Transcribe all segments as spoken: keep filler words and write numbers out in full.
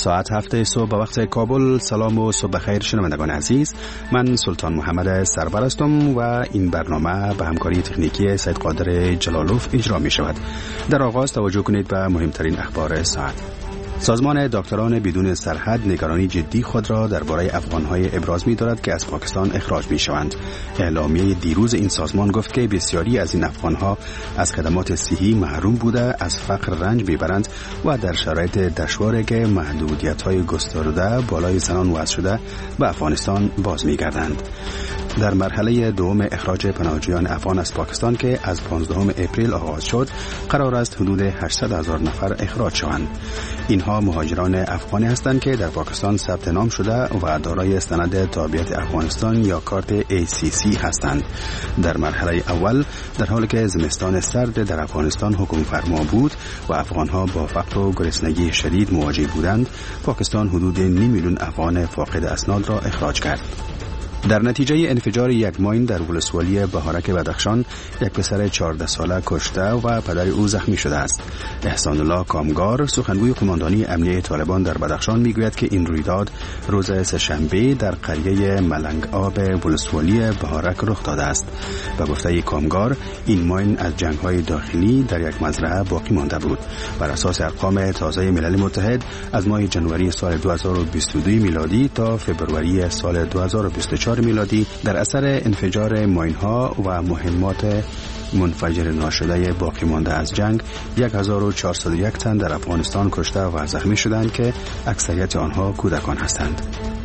ساعت هفته صبح به وقت کابل. سلام و صبح بخیر شنوندگان عزیز، من سلطان محمد سرور هستم و این برنامه به همکاری تکنیکی سید قادر جلالوف اجرا می شود. در آغاز توجه کنید به مهمترین اخبار ساعت. سازمان دکتران بدون سرحد نگرانی جدی خود را درباره افغان‌های ابراز می‌دارد که از پاکستان اخراج می‌شوند. اعلامیه دیروز این سازمان گفت که بسیاری از این افغان‌ها از خدمات صحی محروم بوده، از فقر رنج می‌برند و در شرایط دشواری که محدودیت‌های گسترده بالای زنان وضع شده به افغانستان باز می‌گردند. در مرحله دوم اخراج پناهجویان افغان از پاکستان که از پانزدهم اپریل آغاز شد، قرار است حدود هشتصد هزار نفر اخراج شوند. اینها مهاجران افغانی هستند که در پاکستان ثبت نام شده و دارای سند تابعیت افغانستان یا کارت ای سی سی هستند. در مرحله اول در حالی که زمستان سرد در افغانستان حکم فرما بود و افغانها با فقر و گرسنگی شدید مواجه بودند، پاکستان حدود نیم میلیون افغان فاقد اسناد را اخراج کرد. در نتیجه انفجار یک ماین در ولسوالی بهارک بدخشان، یک پسر چهارده ساله کشته و پدر او زخمی شده است. احسان الله کامگار، سخنگوی قماندانی امنیه طالبان در بدخشان، میگوید که این رویداد روز سه‌شنبه در قریه ملنگ آب ولسوالی بهارک رخ داده است. به گفته کامگار، این ماین از جنگ‌های داخلی در یک مزرعه باقی مانده بود. بر اساس ارقام تازه ملل متحد، از ماه جنوری سال دو هزار و بیست و دو میلادی تا فوریه سال دو هزار و بیست و چهار میلادی در اثر انفجار ماین‌ها و مهمات منفجر ناشده باقی مانده از جنگ هزار و چهارصد و یک تن در افغانستان کشته و زخمی شدند که اکثریت آنها کودکان هستند.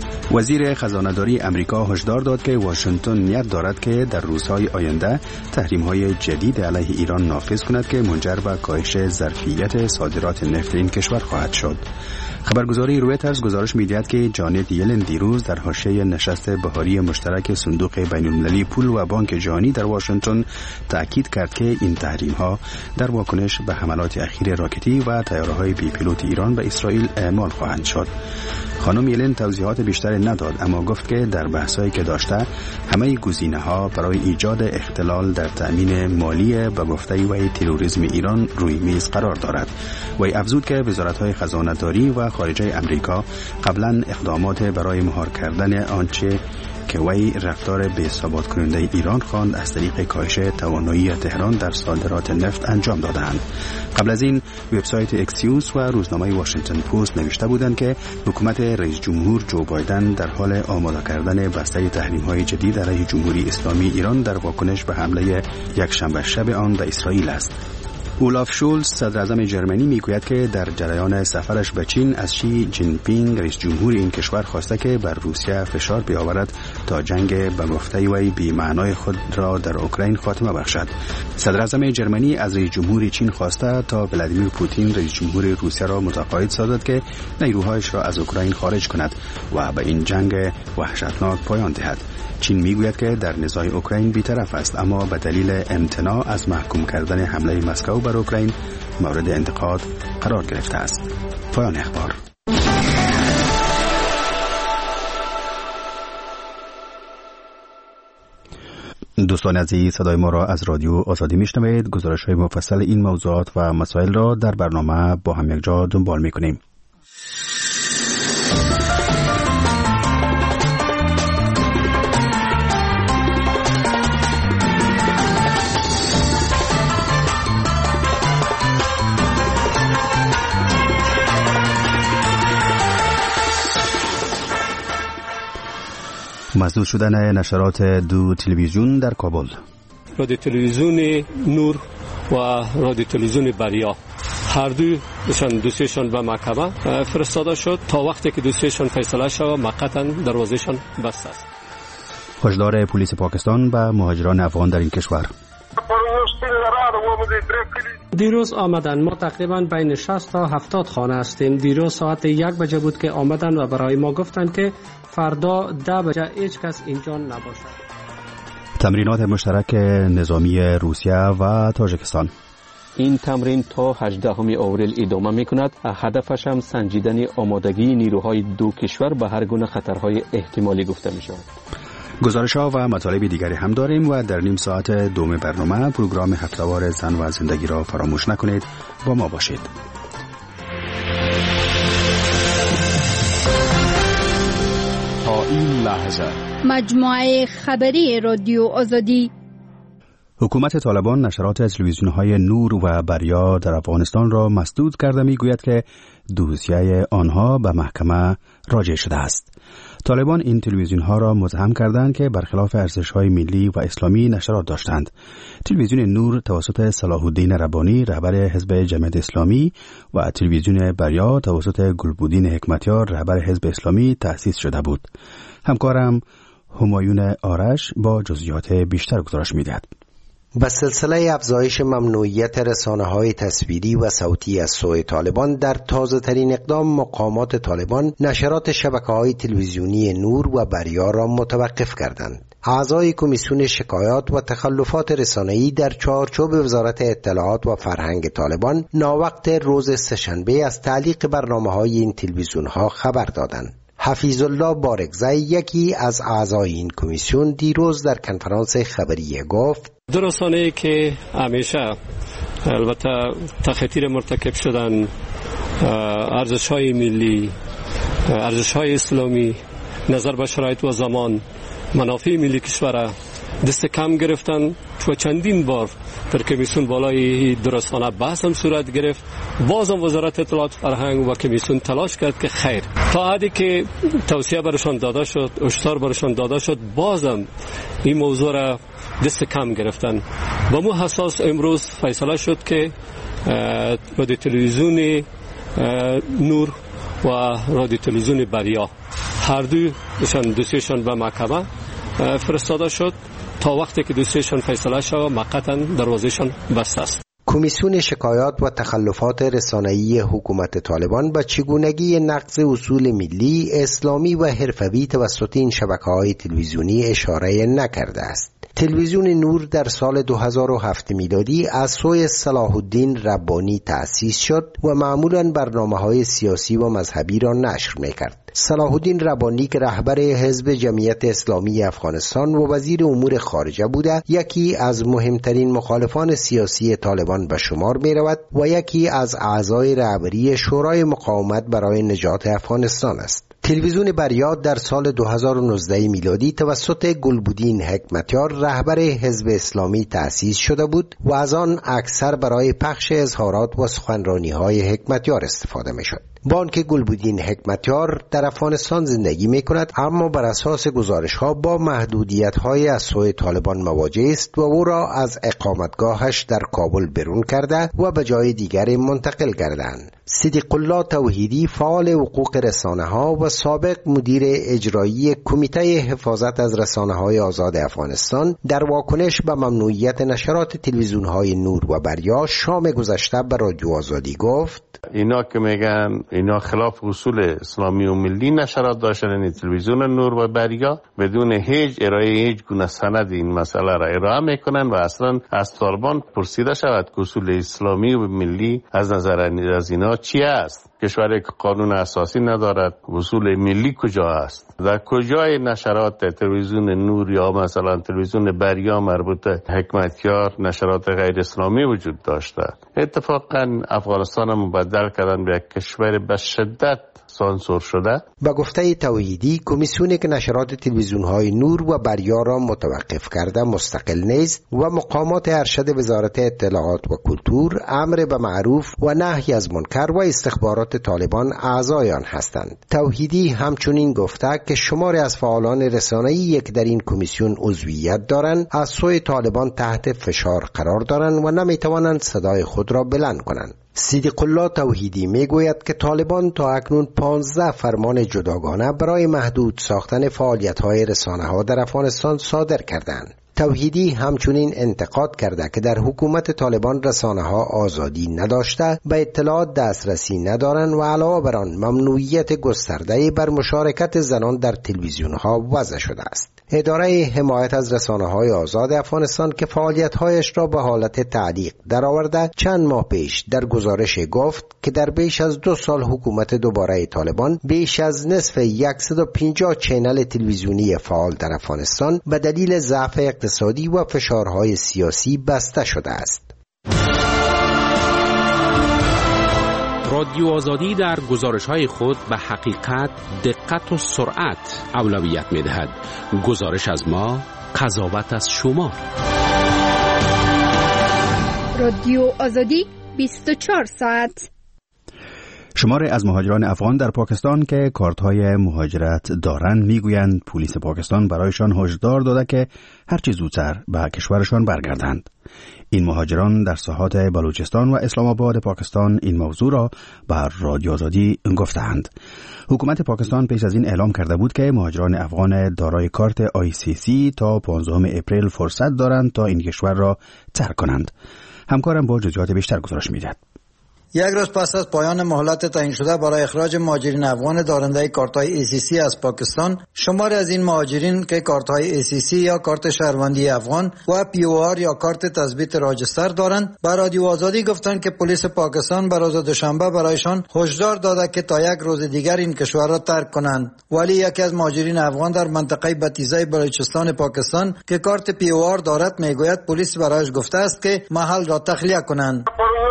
وزیر خزانه‌داری امریکا هشدار داد که واشنگتن نیت دارد که در روزهای آینده تحریم‌های جدید علیه ایران نافذ کند که منجر به کاهش ظرفیت صادرات نفت این کشور خواهد شد. خبرگزاری رویترز گزارش می‌دهد که جانت یلن دیروز در حاشیه نشست بهاری مشترک صندوق بین‌المللی پول و بانک جهانی در واشنگتن تأکید کرد که این تحریم‌ها در واکنش به حملات اخیر راکتی و طیاره‌های بی پیلوت ایران به اسرائیل اعمال خواهند شد. خانم یلن توضیحات بیشتری نداد، اما گفت که در بحث‌هایی که داشته همه گزینه‌ها برای ایجاد اختلال در تأمین مالی به گفته وی تروریسم ایران روی میز قرار دارد. وی افزود که وزارت‌های خزانه‌داری و خارجه امریکا قبلا اقدامات برای مهار کردن آنچه که وی رفتار بی ثبات کننده ایران خواند از طریق کاهش توانایی تهران در صادرات نفت انجام دادند. قبل از این وبسایت اکسیوس و روزنامه واشنگتن پست نوشته بودند که حکومت رئیس جمهور جو بایدن در حال آماده کردن بسته تحریم‌های جدید علیه جمهوری اسلامی ایران در واکنش به حمله یک شنبه شب آن به اسرائیل است. اولاف شولز، صدر اعظم جرمنی، میگوید که در جریان سفرش به چین از شی جین پینگ رئیس جمهور این کشور خواسته که بر روسیه فشار بیاورد تا جنگ به گفته وی بی معنای خود را در اوکراین خاتمه بخشد. صدر اعظم جرمنی از رئیس جمهور چین خواسته تا ولادیمیر پوتین رئیس جمهور روسیه را متقاعد سازد که نیروهایش را از اوکراین خارج کند و به این جنگ وحشتناک پایان دهد. چین میگوید که در نزاع اوکراین بی‌طرف است، اما به دلیل امتناع از محکوم کردن حمله مسکو بر اوکراین مورد انتقاد قرار گرفته است. پایان اخبار. دوستان عزیز، صدای ما را از رادیو آزادی میشنوید. گزارش‌های مفصل این موضوعات و مسائل را در برنامه با هم یکجا دنبال می‌کنیم. مسدود شدن نشرات دو تلویزیون در کابل. رادیو تلویزیون نور و رادیو تلویزیون بریا هر دو دوستشان به محکمه فرستاده شد تا وقتی که دوستشان فیصله شود موقتا دروازهشان بسته است. هشدار پلیس پاکستان به مهاجران افغان در این کشور. دیروز آمدن، ما تقریبا بین شصت تا هفتاد خانه هستیم. دیروز ساعت یک بجه بود که آمدن و برای ما گفتن که فردا ده بجه هیچ کس اینجا نباشد. تمرینات مشترک نظامی روسیه و تاجیکستان. این تمرین تا هجدهم آوریل ادامه می‌کند. هدفش هم سنجیدن آمادگی نیروهای دو کشور به هر گونه خطرهای احتمالی گفته می‌شود. گزارش‌ها و مطالب دیگری هم داریم و در نیم ساعت دوم برنامه پروگرام هفته‌وار زن و زندگی را فراموش نکنید. با ما باشید. این لحظه مجموعه خبری رادیو آزادی. حکومت طالبان نشرات تلویزیون‌های نور و بریا در افغانستان را مسدود کرده می‌گوید که دوسیه آنها به محکمه راجع شده است. طالبان این تلویزیون‌ها را متهم کردند که برخلاف ارزش‌های ملی و اسلامی نشرات داشتند. تلویزیون نور توسط صلاح الدین ربانی رهبر حزب جمعیت اسلامی و تلویزیون بریا توسط گلبودین حکمتیار رهبر حزب اسلامی تأسیس شده بود. همکارم همایون آرش با جزئیات بیشتر گزارش می‌دهد. با سلسله افزایش ممنوعیت رسانه‌های تصویری و صوتی از سوی طالبان، در تازه‌ترین اقدام مقامات طالبان نشرات شبکه‌های تلویزیونی نور و بریا را متوقف کردند. اعضای کمیسیون شکایات و تخلفات رسانه‌ای در چارچوب وزارت اطلاعات و فرهنگ طالبان ناوقت روز سه‌شنبه از تعلیق برنامه‌های این تلویزیون‌ها خبر دادند. حفیظ الله بارگزی، یکی از اعضای این کمیسیون، دیروز در کنفرانس خبری گفت: دو رسانه‌ای که همیشه البته تخطیر مرتکب شدن ارزش‌های ملی، ارزش‌های اسلامی، نظر به شرایط و زمان، منافع ملی کشور دست کم گرفتن و چندین بار در کمیسیون بالای دو رسانه بحث هم صورت گرفت. بازم وزارت اطلاعات فرهنگ و کمیسیون تلاش کرد که خیر، تا حدی که توصیه برشان داده شد، هشدار برشان داده شد، بازم این موضوع را دست کم گرفتن. با مو حساس امروز فیصله شد که رادیو تلویزیون نور و رادیو تلویزیون بریا هر دو دوسیشان به محکمه فرستاده شد. تا وقتی که دوسیشان فیصله شود موقتا دروازهشان بسته است. کمیسیون شکایات و تخلفات رسانه‌ای حکومت طالبان به چگونگی نقض اصول ملی، اسلامی و حرفه‌ای توسط این شبکه‌های تلویزیونی اشاره نکرده است. تلویزیون نور در سال دو هزار و هفت میلادی از سوی صلاح الدین ربانی تأسیس شد و معمولاً برنامه‌های سیاسی و مذهبی را نشر می‌کرد. صلاح الدین ربانی که رهبر حزب جمعیت اسلامی افغانستان و وزیر امور خارجه بوده، یکی از مهمترین مخالفان سیاسی طالبان به شمار می رود و یکی از اعضای رهبری شورای مقاومت برای نجات افغانستان است. تلویزیون بریا در سال دو هزار و نوزده میلادی توسط گلبودین حکمتیار رهبر حزب اسلامی تأسیس شده بود و از آن اکثر برای پخش اظهارات و سخنرانی‌های حکمتیار استفاده می‌شد. با آنکه گلبودین حکمتیار در افغانستان زندگی می‌کند، اما بر اساس گزارش‌ها با محدودیت‌های از سوی طالبان مواجه است و او را از اقامتگاهش در کابل بیرون کرده و به جای دیگر منتقل کردند. صدیق الله توحیدی، فعال حقوق رسانه‌ها و سابق مدیر اجرایی کمیته حفاظت از رسانه‌های آزاد افغانستان، در واکنش به ممنوعیت نشرات تلویزیون‌های نور و بریا شام گذشته به رادیو آزادی گفت: اینا که میگن اینا خلاف اصول اسلامی و ملی نشرات داشتن، این تلویزیون نور و بریا بدون هیچ ارائه هیچ گونه سند این مسئله را ارائه میکنن و اصلا از طالبان پرسیده شود که اصول اسلامی و ملی از نظر از اینا چی است؟ کشوری که قانون اساسی ندارد، اصول ملی کجا است؟ در کجای نشرات تلویزیون نور یا مثلا تلویزیون بریا مربوط حکمتیار نشرات غیر اسلامی وجود داشته؟ اتفاقا افغانستان هم مبدل کردن به یک کشور به شدت سانسور شده. با گفته توحیدی، کمیسیونی که نشرات تلویزیون‌های نور و بریا را متوقف کرده مستقل نیست و مقامات ارشد وزارت اطلاعات و کلتور امر به معروف و نهی از منکر و استخبارات طالبان اعضای آن هستند. توحیدی همچنین گفته که شماری از فعالان رسانه‌ای که در این کمیسیون عضویت دارند از سوی طالبان تحت فشار قرار دارند و نمیتوانند صدای خود را بلند کنند. صدیق الله توحیدی میگوید که طالبان تا اکنون پانزده فرمان جداگانه برای محدود ساختن فعالیت‌های رسانه‌ها در افغانستان صادر کردند. توحیدی همچنین انتقاد کرده که در حکومت طالبان رسانه‌ها آزادی نداشته، به اطلاعات دسترسی ندارند و علاوه بر آن ممنوعیت گسترده بر مشارکت زنان در تلویزیون‌ها وضع شده است. اداره حمایت از رسانه‌های آزاد افغانستان که فعالیت‌هایش را به حالت تعلیق درآورده، چند ماه پیش در گزارش گفت که در بیش از دو سال حکومت دوباره طالبان بیش از نصف صد و پنجاه چینل تلویزیونی فعال در افغانستان به دلیل ضعف اقتصادی و فشارهای سیاسی بسته شده است. رادیو آزادی در گزارش‌های خود به حقیقت، دقت و سرعت اولویت می‌دهد. گزارش از ما، قضاوت از شما. رادیو آزادی بیست و چهار ساعت. شماری از مهاجران افغان در پاکستان که کارت‌های مهاجرت دارند میگویند پلیس پاکستان برایشان هشدار داده که هرچه زودتر به کشورشان برگردند. این مهاجران در ساحات بلوچستان و اسلام آباد پاکستان این موضوع را بر رادیو آزادی گفتند. حکومت پاکستان پیش از این اعلام کرده بود که مهاجران افغان دارای کارت آی سی سی تا پانزدهم اپریل فرصت دارند تا این کشور را ترک کنند. همکارم با جزئیات بیشتر گزارش می‌دهد. یک روز پس از پایان مهلت تعیین شده برای اخراج مهاجرین افغان دارنده کارت‌های ای سی سی از پاکستان، شماری از این مهاجرین که کارت‌های ای سی سی یا کارت شهروندی افغان و پی او آر یا کارت تثبیت راجستر دارند، به رادیو آزادی گفتند که پلیس پاکستان به روز دوشنبه برایشان هشدار داده که تا یک روز دیگر این کشور را ترک کنند. ولی یکی از مهاجرین افغان در منطقه بتیزه بلوچستان پاکستان که کارت پی او آر دارد میگوید پلیس برایش گفته است که محل را تخلیه کنند.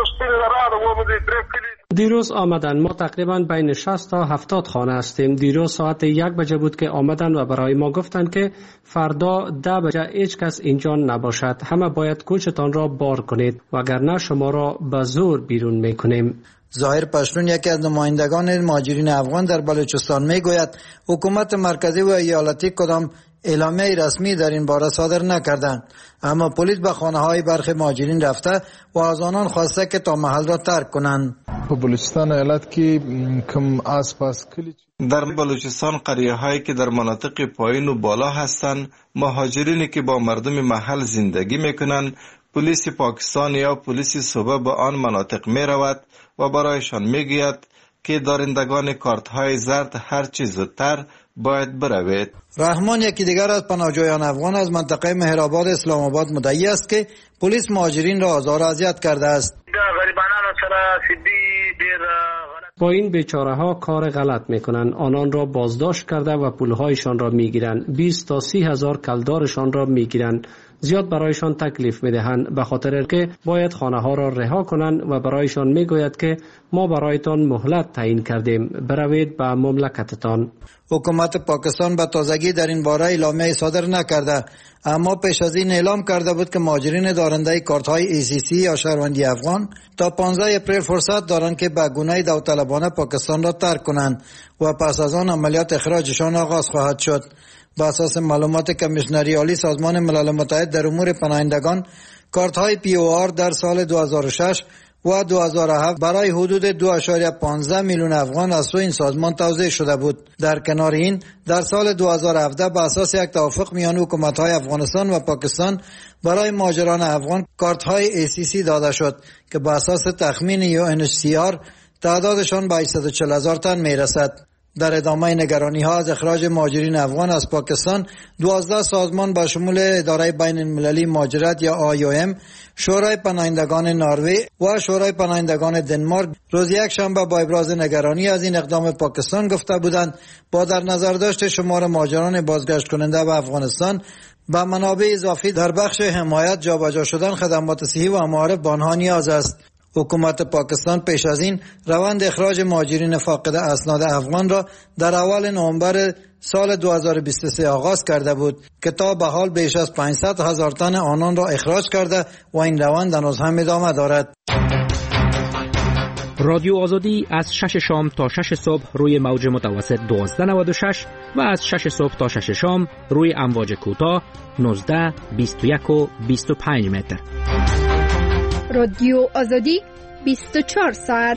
دیروز آمدن، ما تقریبا بین شصت تا هفتاد خانه هستیم. دیروز ساعت یک بجه بود که آمدن و برای ما گفتند که فردا ده بجه هیچ کس اینجا نباشد، همه باید کوچتان را بار کنید وگرنه شما را به زور بیرون میکنیم. ظاهر پشتون یکی از نمایندگان مهاجرین افغان در بلوچستان میگوید حکومت مرکزی و ایالتی کدام اعلامیه رسمی در این باره صادر نکردند، اما پلیس به خانه های برخی مهاجرین رفته و از آنان خواسته که تا محل را ترک کنند. بلوچستان ایالت که کم آسپاس کلی در بلوچستان قریه هایی که در مناطق پایین و بالا هستند، مهاجرینی که با مردم محل زندگی میکنند، پلیس پاکستان یا پلیس صوبه به آن مناطق می رود و برایشان میگوید که دارندگان کارت های زرد هر چه زودتر باید بروید. رحمان یکی دیگر از پناهجویان افغان از منطقه مهرآباد اسلام آباد مدعی است که پلیس مهاجرین را آزار و اذیت کرده است. با این بیچاره ها کار غلط میکنن، آنان را بازداشت کرده و پولهایشان را میگیرن، بیست تا سی هزار کلدارشان را میگیرن، زیاد برایشان تکلیف میدهند به خاطر که باید خانه ها را رها کنند و برایشان میگوید که ما برایتان مهلت تعیین کردیم، بروید به مملکتتان. حکومت پاکستان به تازگی در این باره اعلامیه صادر نکرده، اما پیش از این اعلام کرده بود که مهاجرین دارنده کارت های ای سی سی یا شهروندی افغان تا پانزدهم اپریل فرصت دارند که به گونه داوطلبانه پاکستان را ترک کنند و پس از آن عملیات اخراجشان آغاز خواهد شد. بر اساس معلومات کمیشنری عالی سازمان ملل متحد در امور پناهندگان، کارت های پی او آر در سال دو هزار و شش و دو هزار و هفت برای حدود دو اشاریه پانزده میلیون افغان از سوی این سازمان توزیع شده بود. در کنار این، در سال دو هزار و هفده به اساس یک توافق میان حکومت‌های افغانستان و پاکستان برای مهاجران افغان کارت های ای سی سی داده شد که به اساس تخمین یو ان اچ سی آر تعدادشان به هشتصد و چهل هزار تن میرسد. در ادامه نگرانی ها از اخراج مهاجرین افغان از پاکستان، دوازده سازمان با شمول اداره بین المللی مهاجرت یا آی او ام، شورای پناهندگان نروژ و شورای پناهندگان دنمارک روز یک شنبه با ابراز نگرانی از این اقدام پاکستان گفته بودند با در نظر داشت شمار مهاجران بازگشت کننده به افغانستان با منابع اضافی در بخش حمایت جابجا شدن خدمات صحی و معارف به آنها نیاز است. حکومت پاکستان پیش از این روند اخراج مهاجرین فاقد اسناد افغان را در اول نوامبر سال دو هزار و بیست و سه آغاز کرده بود که تا به حال بیش از پانصد هزار تن آنان را اخراج کرده و این روند هنوز هم ادامه دارد. رادیو آزادی از شش شام تا شش صبح روی موج متوسط دوازده نود و شش و از شش صبح تا شش شام روی امواج کوتاه نوزده، بیست و یک و بیست و پنج متر. رادیو آزادی بیست و چهار ساعت.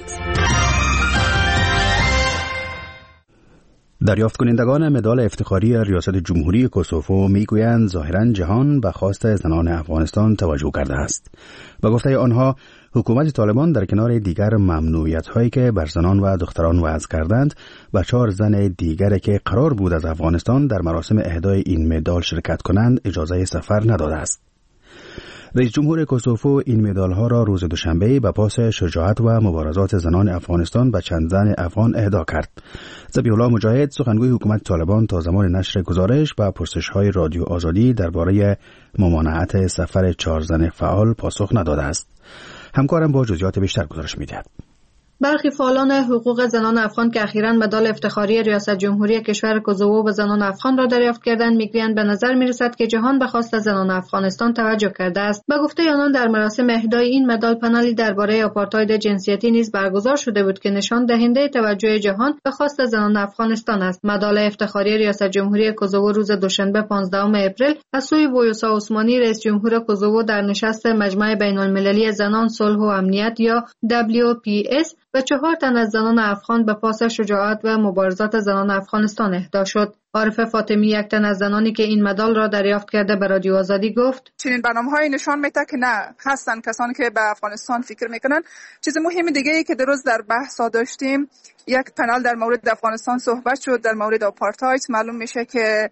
دریافت کنندگان مدال افتخاری ریاست جمهوری کوسوو میگویند ظاهراً جهان به خواست زنان افغانستان توجه کرده است. با گفته آنها حکومت طالبان در کنار دیگر ممنوعیت‌هایی که بر زنان و دختران وضع کردند و چهار زن دیگر که قرار بود از افغانستان در مراسم اهدای این مدال شرکت کنند اجازه سفر نداده است. رئیس جمهور کوسوو این مدال‌ها را روز دوشنبه به پاس شجاعت و مبارزات زنان افغانستان به چند زن افغان اهدا کرد. ذبیح‌الله مجاهد سخنگوی حکومت طالبان تا زمان نشر گزارش به پرسش‌های رادیو آزادی درباره ممانعت سفر چهار زن فعال پاسخ نداده است. همکارم با جزئیات بیشتر گزارش می‌دهد. برخی فعالان حقوق زنان افغان که اخیراً مدال افتخاری ریاست جمهوری کشور کوزوو به زنان افغان را دریافت کردند میگویند به نظر میرسد که جهان به خواست زنان افغانستان توجه کرده است. به گفته آنان در مراسم اهدای این مدال پنلی درباره آپارتاید جنسیتی نیز برگزار شده بود که نشان دهنده توجه جهان به خواست زنان افغانستان است. مدال افتخاری ریاست جمهوری کوزوو روز دوشنبه پانزدهم اپریل از سوی ویوسا عثمانی رئیس جمهور کوزوو در نشست مجمع بین‌المللی زنان صلح و امنیت یا دبلیو پی اس و چهار تن از زنان افغان به پاس شجاعت و مبارزات زنان افغانستان اهدا شد. عارفه فاطمی یک تن از زنانی که این مدال را دریافت کرده به رادیو آزادی گفت چنین برنامه‌های نشان میده که نه هستن کسانی که به افغانستان فکر میکنن. چیز مهم دیگه ای که درست در بحث داشتیم یک پنل در مورد افغانستان صحبت شد در مورد آپارتاید. معلوم میشه که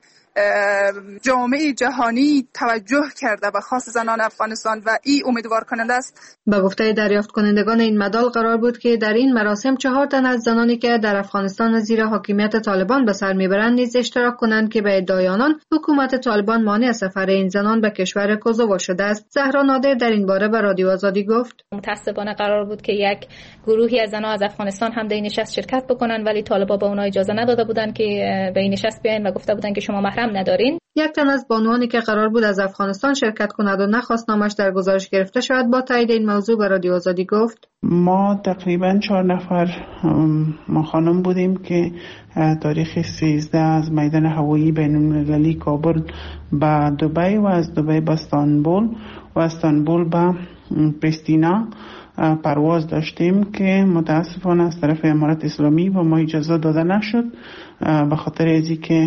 جامعه جهانی توجه کرده به خواست زنان افغانستان و این امیدوار کننده است. به گفته دریافت کنندگان این مدال قرار بود که در این مراسم چهار تن از زنانی که در افغانستان زیر حاکمیت طالبان به سر میبرند نیز اشتراک کنند که به ادعای آنان حکومت طالبان مانع سفر این زنان به کشور کوزوو شده است. زهرا نادر در این باره به رادیو آزادی گفت متأسفانه قرار بود که یک گروهی از زنان از افغانستان هم در این نشست شرکت بکنن ولی طالبان به اونها اجازه نداده بودند که به این نشست بیاین و گفته بودند که شما محرم ندارین. یک تن از بانوانی که قرار بود از افغانستان شرکت کند و نخواست نامش در گزارش گرفته شود با تایید این موضوع به رادیو آزادی گفت ما تقریبا چهار نفر ما خانم بودیم که تاریخ سیزده از میدان هوایی بین‌المللی کابل به دبی و از دبی به استانبول و استانبول به پریستینا پرواز داشتیم که متاسفانه از طرف امارات اسلامی و ما اجازه داده نشد به خاطر ازی که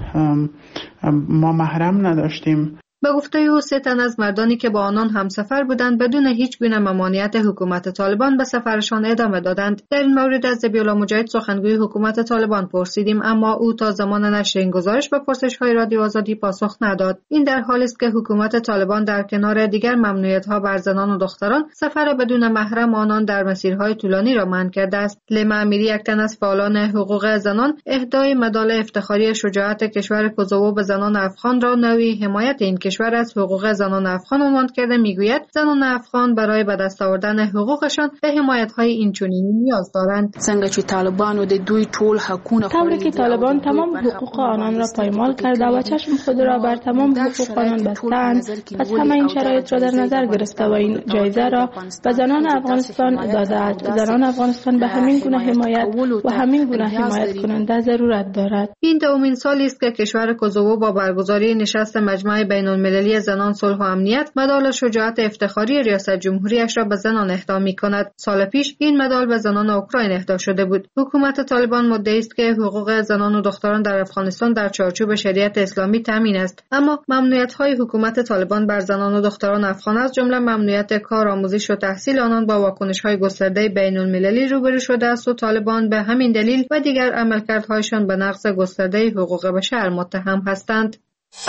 ما محرم نداشتیم. به گفته او سه تن از مردانی که با آنان همسفر بودند بدون هیچ گونه ممانعت حکومت طالبان به سفرشان ادامه دادند. در این مورد از ذبیح الله مجاهد سخنگوی حکومت طالبان پرسیدیم اما او تا زمان نشر این گزارش به پرسش‌های رادیو آزادی پاسخ نداد. این در حالی است که حکومت طالبان در کنار دیگر ممنوعیت‌ها بر زنان و دختران سفر بدون محرم آنان در مسیرهای طولانی را منع کرده است. لیما امیری یک تن از فعالان حقوق زنان اهدای مدال افتخاری شجاعت کشور کوزوو به زنان افغان را نوعی حمایت این کشور از حقوق زنان افغان عنوان کرده میگوید زنان افغان برای به دست آوردن حقوقشان به حمایت‌های اینچنینی نیاز دارند. څنګه چې طالبانو د دوی ټول حقونه طوری که طالبان تمام حقوق آنان را پایمال کرده و چشم خود را بر تمام حقوق آنان بستند، پس همه این شرایط را در نظر گرفته و این جایزه را به زنان افغانستان داده است. زنان افغانستان به همین گونه حمایت و همین گونه حمایت کننده ضرورت دارد. این دومین سالی است که کشور کوزوو با برگزاری نشست مجمع بین‌المللی زنان صلح و امنیت مدال شجاعت افتخاری ریاست جمهوریش را به زنان اهدا می‌کند. سال پیش این مدال به زنان اوکراین اهدا شده بود. حکومت طالبان مدعی است که حقوق زنان و دختران در افغانستان در چارچوب شریعت اسلامی تامین است، اما ممنوعیت‌های حکومت طالبان بر زنان و دختران افغان از جمله ممنوعیت کار، آموزش و تحصیل آنان با واکنش‌های گسترده بین‌المللی روبرو شده است و طالبان به همین دلیل و دیگر عملکردهایشان به نقض گسترده حقوق بشر متهم هستند.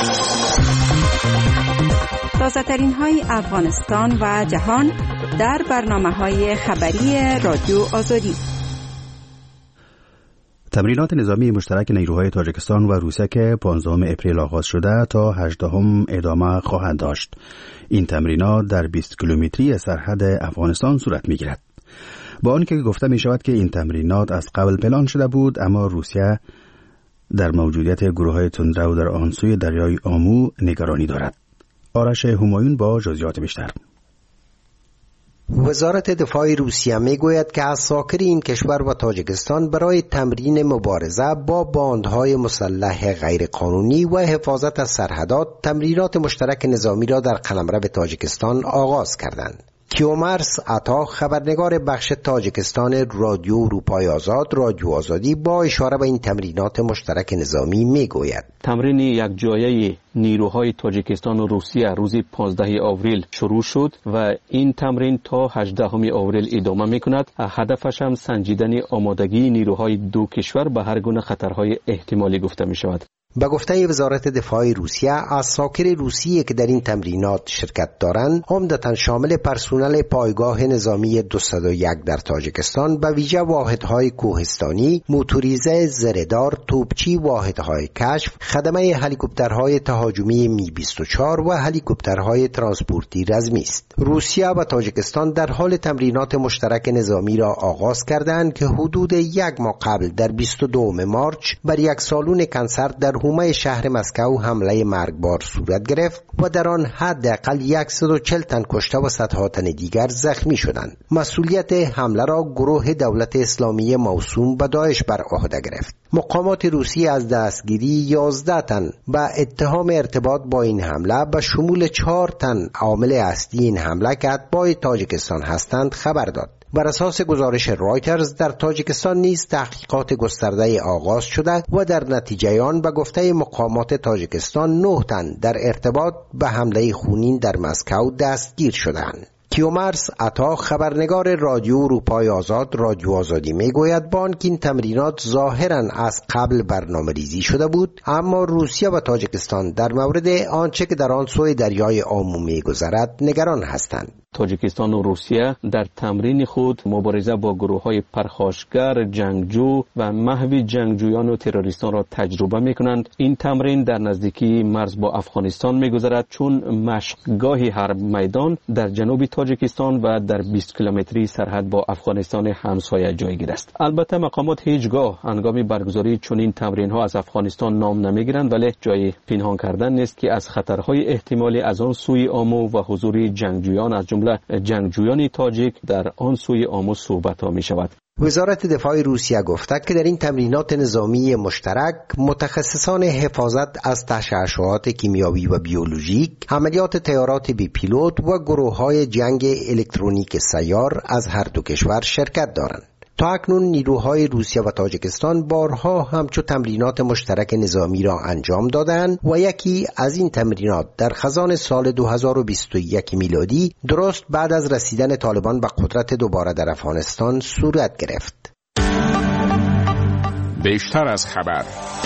تازه‌ترین های افغانستان و جهان در برنامه‌های خبری رادیو آزادی. تمرینات نظامی مشترک نیروهای تاجیکستان و روسیه که پانزدهم اپریل آغاز شده تا هجدهم ادامه خواهند داشت. این تمرینات در بیست کیلومتری سرحد افغانستان صورت می‌گیرد. با آنکه گفته می‌شود که این تمرینات از قبل پلان شده بود، اما روسیه در موجودیت گروه‌های تندرو در آن سوی دریای آمو نگرانی دارد. آرش همایون با جزئیات بیشتر. وزارت دفاع روسیه میگوید که عساکر این کشور و تاجیکستان برای تمرین مبارزه با باندهای مسلح غیرقانونی و حفاظت از سرحدات تمرینات مشترک نظامی را در قلمرو تاجیکستان آغاز کردند. کیومرس عطا خبرنگار بخش تاجیکستان رادیو اروپای آزاد رادیو آزادی با اشاره به این تمرینات مشترک نظامی میگوید تمرین یک جایه نیروهای تاجیکستان و روسیه روز پانزدهم آوریل شروع شد و این تمرین تا هجدهم آوریل ادامه میکند. هدفش هم سنجیدن آمادگی نیروهای دو کشور به هر گونه خطرهای احتمالی گفته می شود. به گفته وزارت دفاع روسیه، عساکر روسیه که در این تمرینات شرکت دارند عمدتاً شامل پرسنل پایگاه نظامی دویست و یک در تاجیکستان، به ویژه واحدهای کوهستانی، موتوریزه زرهدار، توپچی، واحدهای کشف، خدمه هلیکوپترهای تهاجمی می بیست و چهار و هلیکوپترهای ترانسپورتی رزمی است. روسیه و تاجیکستان در حال تمرینات مشترک نظامی را آغاز کردند که حدود یک ماه قبل در بیست و دو مارچ بر یک سالن کنسرت در حومه شهر مسکو حمله مرگبار صورت گرفت و در آن حداقل صد و چهل تن کشته و صدها تن دیگر زخمی شدند. مسئولیت حمله را گروه دولت اسلامی موسوم به داعش بر عهده گرفت. مقامات روسی از دستگیری یازده تن به اتهام ارتباط با این حمله به شمول چهار تن عامل اصلی این حمله که اتباع تاجیکستان هستند خبر داد. بر اساس گزارش رایترز در تاجیکستان نیز تحقیقات گسترده آغاز شده و در نتیجه آن به گفته مقامات تاجیکستان نه تن در ارتباط به حمله خونین در مسکو دستگیر شدند. کیومرس عطا، خبرنگار رادیو اروپای آزاد رادیو آزادی میگوید با آنکه این تمرینات ظاهراً از قبل برنامه ریزی شده بود، اما روسیه و تاجیکستان در مورد آنچه که در آن سوی دریای آمو میگذرد نگران هستند. تاجیکستان و روسیه در تمرین خود مبارزه با گروه‌های پرخاشگر، جنگجو و محو جنگجویان و تروریستان را تجربه می‌کنند. این تمرین در نزدیکی مرز با افغانستان می‌گذرد، چون مشقگاه حرب میدان در جنوب تاجیکستان و در بیست کیلومتری سرحد با افغانستان همسایه جایگیر است. البته مقامات هیچگاه هنگام برگزاری چنین تمرین‌ها از افغانستان نام نمی‌گیرند، ولی جای پنهان کردن نیست که از خطرهای احتمالی از آن سوی آمو و حضور جنگجویان از جمله جنگجویان تاجیک در آن سوی آمو صحبت ها می شود. وزارت دفاع روسیه گفته که در این تمرینات نظامی مشترک متخصصان حفاظت از تشعشعات کیمیاوی و بیولوژیک، عملیات طیارات بی پیلوت و گروه‌های جنگ الکترونیک سیار از هر دو کشور شرکت دارند. تا اکنون نیروهای روسیه و تاجیکستان بارها همچو تمرینات مشترک نظامی را انجام دادند و یکی از این تمرینات در خزان سال دو هزار و بیست و یک میلادی درست بعد از رسیدن طالبان به قدرت دوباره در افغانستان صورت گرفت. بیشتر از خبر.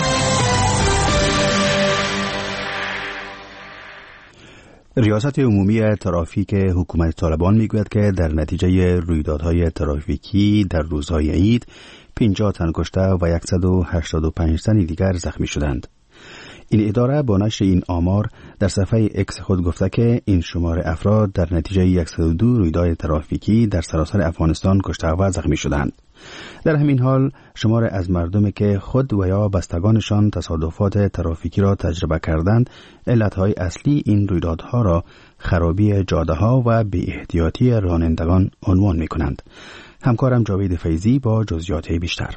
ریاست عمومی ترافیک حکومت طالبان میگوید که در نتیجه رویدادهای ترافیکی در روزهای عید پنجاه تن کشته و صد و هشتاد و پنج تن دیگر زخمی شدند. این اداره با نشر این آمار در صفحه اکس خود گفته که این شمار افراد در نتیجه صد و دو رویداد ترافیکی در سراسر افغانستان کشته و زخمی شدند. در همین حال شمار از مردمی که خود و یا بستگانشان تصادفات ترافیکی را تجربه کردند، علتهای اصلی این رویدادها را خرابی جاده‌ها و بی‌احتیاطی رانندگان عنوان می‌کنند. همکارم جاوید فیضی با جزئیات بیشتر.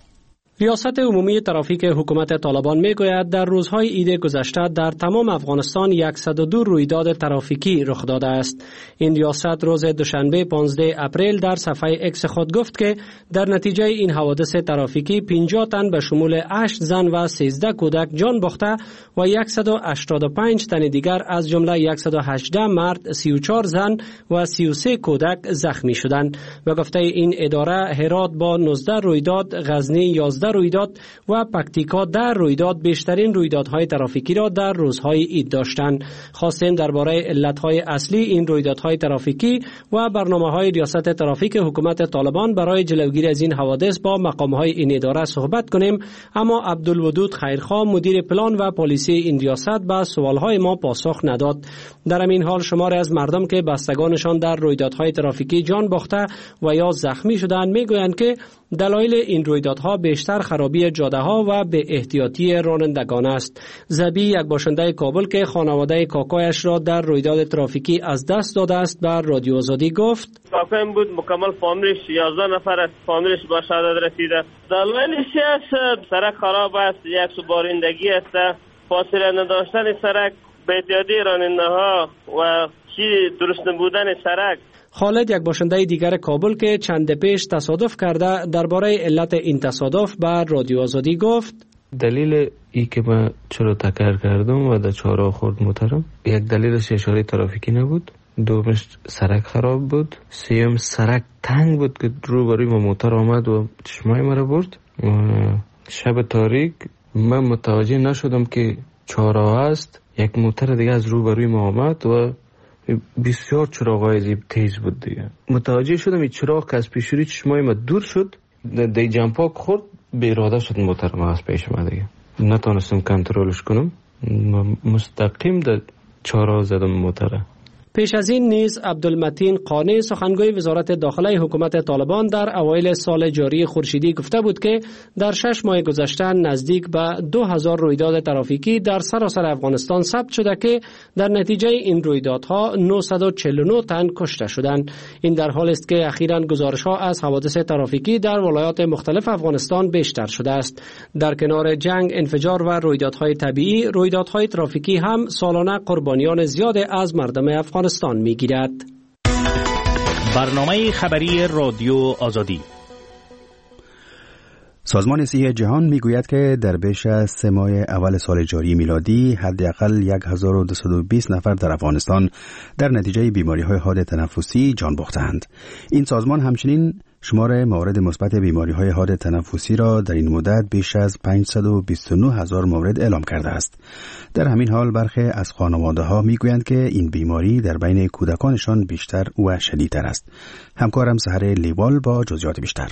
ریاست عمومی ترافیک حکومت طالبان میگوید در روزهای عید گذشته در تمام افغانستان صد و دو رویداد ترافیکی رخ داده است. این ریاست روز دوشنبه پانزده اپریل در صفحه اکس خود گفت که در نتیجه این حوادث ترافیکی پنجاه تن به شمول هشت زن و سیزده کودک جان باخته و صد و هشتاد و پنج تن دیگر از جمله صد و هجده مرد، سی و چهار زن و سی و سه کودک زخمی شدند. و گفته این اداره هرات با نوزده رویداد، غزنی یازده رویداد و پکتیکا در رویداد بیشترین رویدادهای ترافیکی را در روزهای عید داشتند. خواستیم درباره علتهای اصلی این رویدادهای ترافیکی و برنامه‌های ریاست ترافیک حکومت طالبان برای جلوگیری از این حوادث با مقام‌های این اداره صحبت کنیم، اما عبدالودود خیرخواه مدیر پلان و پالیسی این ریاست به سوالهای ما پاسخ نداد. در همین حال شماری از مردم که بستگانشان در رویدادهای ترافیکی جان باخته و یا زخمی شدند میگویند که دلایل این رویدادها بیشتر خرابی جاده‌ها و به احتیاطی رانندگان است. زبی، یک باشنده کابل که خانواده کاکایش را در رویداد ترافیکی از دست داده است، بر رادیو آزادی گفت: کاکایم بود، مکمل فامیلش یازده نفر است، فامیلش به شهادت رسیده. دلایلش است سرک خراب است، یک سوبارندگی است، فاصله نداشتن سرک، به احتیاطی راننده‌ها و چی درست نبودن سرک. خالد، یک باشنده دیگر کابل که چند پیش تصادف کرده، درباره علت این تصادف بر رادیو آزادی گفت: دلیل ای که من چرا تکر کردم و در چهارراه خورد موترم، یک دلیلش اشاره ترافیکی نبود، دومش سرک خراب بود، سیوم سرک تنگ بود که روبروی ما موتر آمد و چشمای مرا برد. شب تاریک من متوجه نشدم که چهارراه است. یک موتر دیگه از روبروی ما آمد و بسیار چراغ‌های زیب تیز بود دیگه. متوجه شدم این چراغ که از پیشوری چشمای ما دور شد، دی جمپاک خورد، به اراده شد موتر ما از پیش ما دیگه. نتونستم کنترلش کنم، مستقیم در چهارراه زدم موتره. پیش از این نیز عبدالمتین قانع سخنگوی وزارت داخله حکومت طالبان در اوایل سال جاری خورشیدی گفته بود که در شش ماه گذشته نزدیک به دو هزار رویداد ترافیکی در سراسر افغانستان ثبت شده که در نتیجه این رویدادها نهصد و چهل و نه تن کشته شدند. این در حالی است که اخیراً گزارش‌ها از حوادث ترافیکی در ولایات مختلف افغانستان بیشتر شده است. در کنار جنگ، انفجار و رویدادهای طبیعی، رویدادهای ترافیکی هم سالانه قربانیان زیاد از مردم افغانستان میگیرد. برنامه خبری رادیو آزادی. سازمان صحت جهان میگوید که در بیش از سه ماه اول سال جاری میلادی حداقل هزار و دویست و بیست نفر در افغانستان در نتیجه بیماری‌های حاد تنفسی جان باختند. این سازمان همچنین شمار موارد مثبت بیماری‌های حاد تنفسی را در این مدت بیش از پانصد و بیست و نه هزار مورد اعلام کرده است. در همین حال برخی از خانواده‌ها میگویند که این بیماری در بین کودکانشان بیشتر و شدیدتر است. همکارم سحر لیوال با جزئیات بیشتر.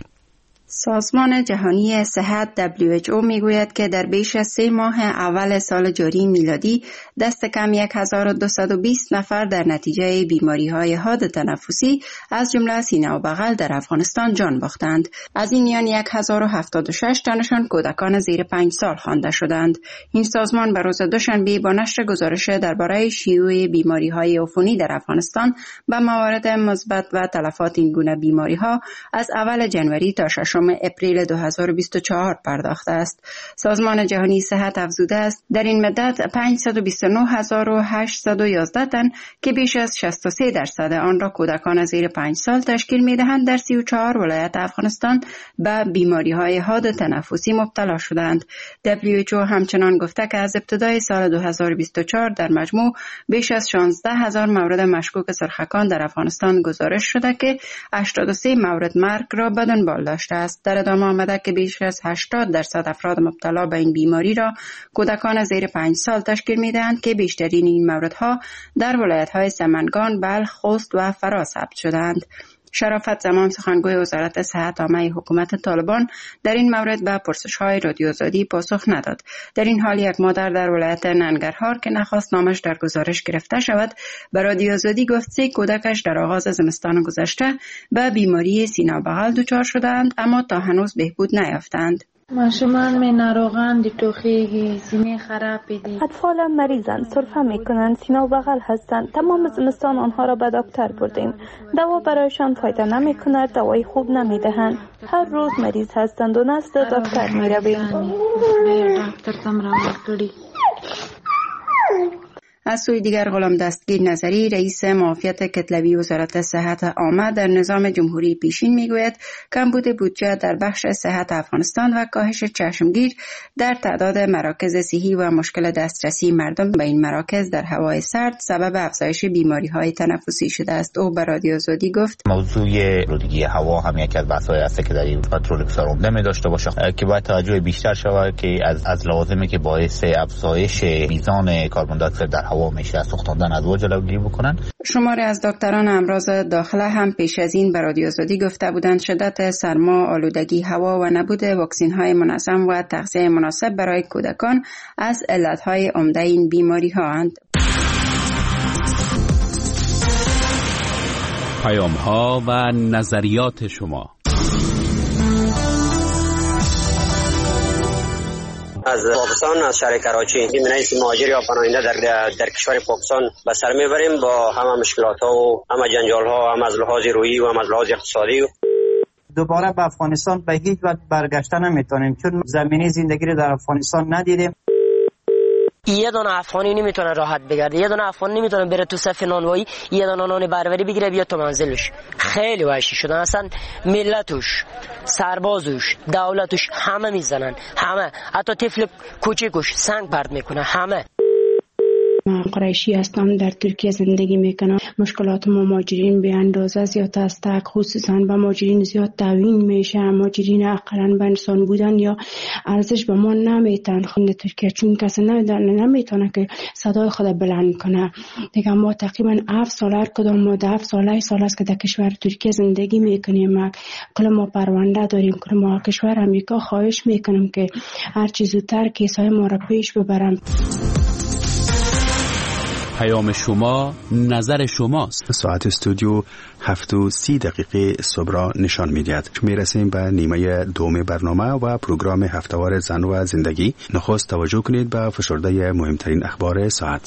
سازمان جهانی صحت دبلیو اچ او میگوید که در بیش از سه ماه اول سال جاری میلادی دست کم هزار و دویست و بیست نفر در نتیجه بیماری‌های حاد تنفسی از جمله سینه و بغل در افغانستان جان باختند. از این میان هزار و هفتاد و شش تنشان کودکان زیر پنج سال خوانده شدند. این سازمان به روز دوشنبه با نشر گزارش درباره شیوع بیماری‌های عفونی در افغانستان به موارد مثبت و تلفات این گونه بیماری‌ها از اول جنوری تا ششم اپریل دو هزار و بیست و چهار پرداخته است. سازمان جهانی صحت افزوده است در این مدت پانصد و بیست و نه هزار و هشتصد و یازده تن که بیش از شصت و سه درصد آن را کودکان زیر پنج سال تشکیل می‌دهند در سی و چهار ولایت افغانستان به بیماری‌های حاد تنفسی مبتلا شدند. دبلیو اچ او همچنان گفته که از ابتدای سال دو هزار و بیست و چهار در مجموع بیش از شانزده هزار مورد مشکوک سرخکان در افغانستان گزارش شده که هشتاد و سه مورد مرگ را به دنبال داشته است. در ادامه آمده که بیش از هشتاد درصد افراد مبتلا به این بیماری را کودکان زیر پنج سال تشکیل می‌دهند که بیشترین این موردها در ولایت‌های سمنگان، بلخ، خوست و فرا ثبت شدند. شرافت زمان سخنگوی وزارت صحت عامه حکومت طالبان در این مورد به پرسش‌های رادیو آزادی پاسخ نداد. در این حال یک مادر در ولایت ننگرهار که نخواست نامش در گزارش گرفته شود به رادیو آزادی گفت سه کودکش در آغاز زمستان گذشته به بیماری سینه و بغل دچار شدند اما تا هنوز بهبود نیافتند. ماشومان می ناروغان دی توخیگی سینه خراب دی. اطفال مریضند، سرفه می کنند، سینه و بغل هستند. تمام زمستان آنها را به دکتر بردیم. دوا برایشان فایده نمی کند، دوای خوب نمی دهند. هر روز مریض هستند و نزد دکتر می رویم. دکتر تم را کردی. از سوی دیگر غلام دستگیر نظری رئیس معافیت کتلوی وزارت صحت عامه در نظام جمهوری پیشین میگوید کمبود بودجه در بخش صحت افغانستان و کاهش چشمگیر در تعداد مراکز صحی و مشکل دسترسی مردم به این مراکز در هوای سرد سبب افزایش بیماری‌های تنفسی شده است. او به رادیو آزادی گفت موضوع آلودگی هوا هم یکی از بحث‌های است که در این پترول بسیار عمده می داشته باشه که باید توجه بیشتر شود که از از لازمه که باعث افزایش میزان کربن دی اکسید در هوا میشه از سوختاندن ادوا جلوگیری بکنن. شماری از دکتران امراض داخله هم پیش از این به رادیو آزادی گفته بودند شدت سرما، آلودگی هوا و نبود واکسن‌های منظم و تغذیه مناسب برای کودکان از علت‌های عمده این بیماری‌هاند. پیام‌ها و نظریات شما. از پاکستان از شهر کراچی این رئیس مهاجر یا پناهنده در در کشور پاکستان به سر میبریم با همه مشکلات ها و همه جنجال ها، هم از لحاظ روحی و هم از لحاظ اقتصادی. دوباره به افغانستان به هیچ وجه برگشته نمیتونیم چون زمینه زندگی رو در افغانستان ندیدیم. یه دونه افغانی نمیتونه راحت بگرده، یه دونه افغان نمیتونه بره تو صف نانوایی، یه دونه نان بربری بگیره بیاد تو منزلش. خیلی وحشی شدن اصلا، ملتش، سربازش، دولتش همه میزنن، همه، حتی طفل کوچیکش سنگ پرت میکنه، همه. من قریشی هستم، در ترکیه زندگی میکنم. مشکلات مهاجرین به اندازه زیاد است، خصوصا به مهاجرین زیاد تعیین میشه. مهاجرین اقلا به انسان بودن یا ارزش به ما نمیتن خود ترکیه، چون کسی نمیتونه که صدای خود بلند کنه. دیگه ما تقریبا هفت سال هر کدام ما ده هفت سال سال است که در کشور ترکیه زندگی میکنیم. کل ما پرونده داریم، کل ما کشور امریکا خواهش میکنم که هر چیز زودتر کیسای ما را پیش ببرم. پیام شما، نظر شماست. ساعت استودیو هفت و سی دقیقه صبح را نشان میدهد. میرسیم به نیمه دوم برنامه و پروگرام هفتهوار زن و زندگی. نخست توجه کنید به فشرده مهمترین اخبار ساعت.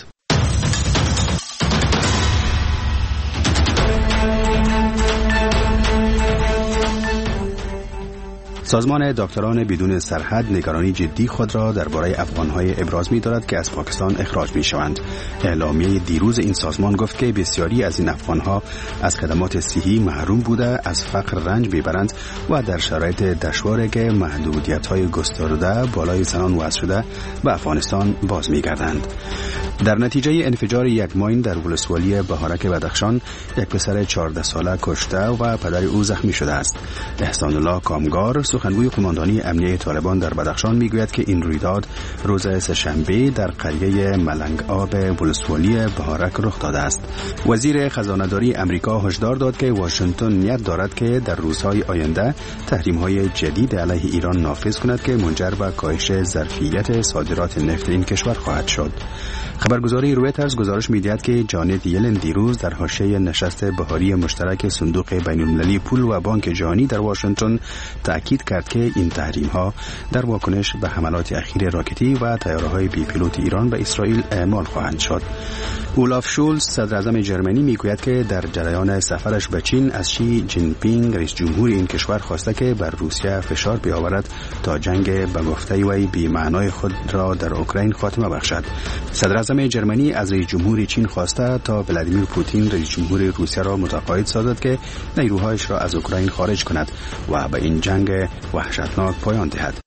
سازمان دکتران بدون سرحد نگرانی جدی خود را درباره افغان‌های ابراز می‌دارد که از پاکستان اخراج می‌شوند. اعلامیه دیروز این سازمان گفت که بسیاری از این افغان‌ها از خدمات صحی محروم بوده، از فقر رنج می‌برند و در شرایط دشواری که محدودیت‌های گسترده بالای زنان وضع شده به افغانستان باز می‌گردند. در نتیجه انفجار یک ماین در ولسوالی بهارک بدخشان، یک پسر چهارده ساله کشته و پدر او زخمی شده است. احسان الله کامگار، سخنگوی قماندانی امنیه طالبان در بدخشان، میگوید که این رویداد روز سه‌شنبه در قریه ملنگ آب ولسوالی بهارک رخ داده است. وزیر خزانه‌داری امریکا هشدار داد که واشنگتن نیت دارد که در روزهای آینده تحریم‌های جدید علیه ایران نافذ کند که منجر به کاهش ظرفیت صادرات نفت این کشور خواهد شد. خبرگزاری رویترز گزارش می‌دهد که جانت یلن دیروز در حاشیه نشست بهاری مشترک صندوق بین‌المللی پول و بانک جهانی در واشنگتن تأکید کرد که این تحریم‌ها در واکنش به حملات اخیر راکتی و طیاره‌های بی پیلوت ایران به اسرائیل اعمال خواهند شد. اولاف شولز، صدر اعظم جرمنی، میگوید که در جریان سفرش به چین از شی جین پینگ رئیس جمهور این کشور خواسته که بر روسیه فشار بیاورد تا جنگ به گفته وی بی معنای خود را در اوکراین خاتمه بخشد. صدر اعظم جرمنی از رئیس جمهور چین خواسته تا ولادیمیر پوتین رئیس جمهور روسیه را متقاعد سازد که نیروهایش را از اوکراین خارج کند و به این جنگ وحشتناک پایان دهد.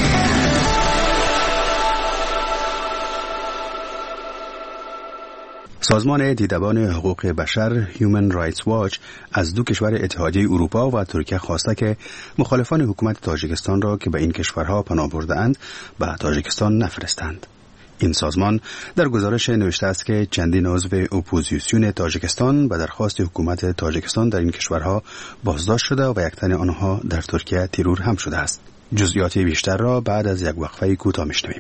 سازمان دیدبان حقوق بشر هیومن رایتس واچ از دو کشور اتحادیه اروپا و ترکیه خواسته که مخالفان حکومت تاجیکستان را که به این کشورها پناه برده‌اند به تاجیکستان نفرستند. این سازمان در گزارش نوشته است که چندین عضو اپوزیسیون تاجیکستان به درخواست حکومت تاجیکستان در این کشورها بازداشت شده و یک تن آنها در ترکیه ترور هم شده است. جزئیات بیشتر را بعد از یک وقفه کوتاه میشنویم.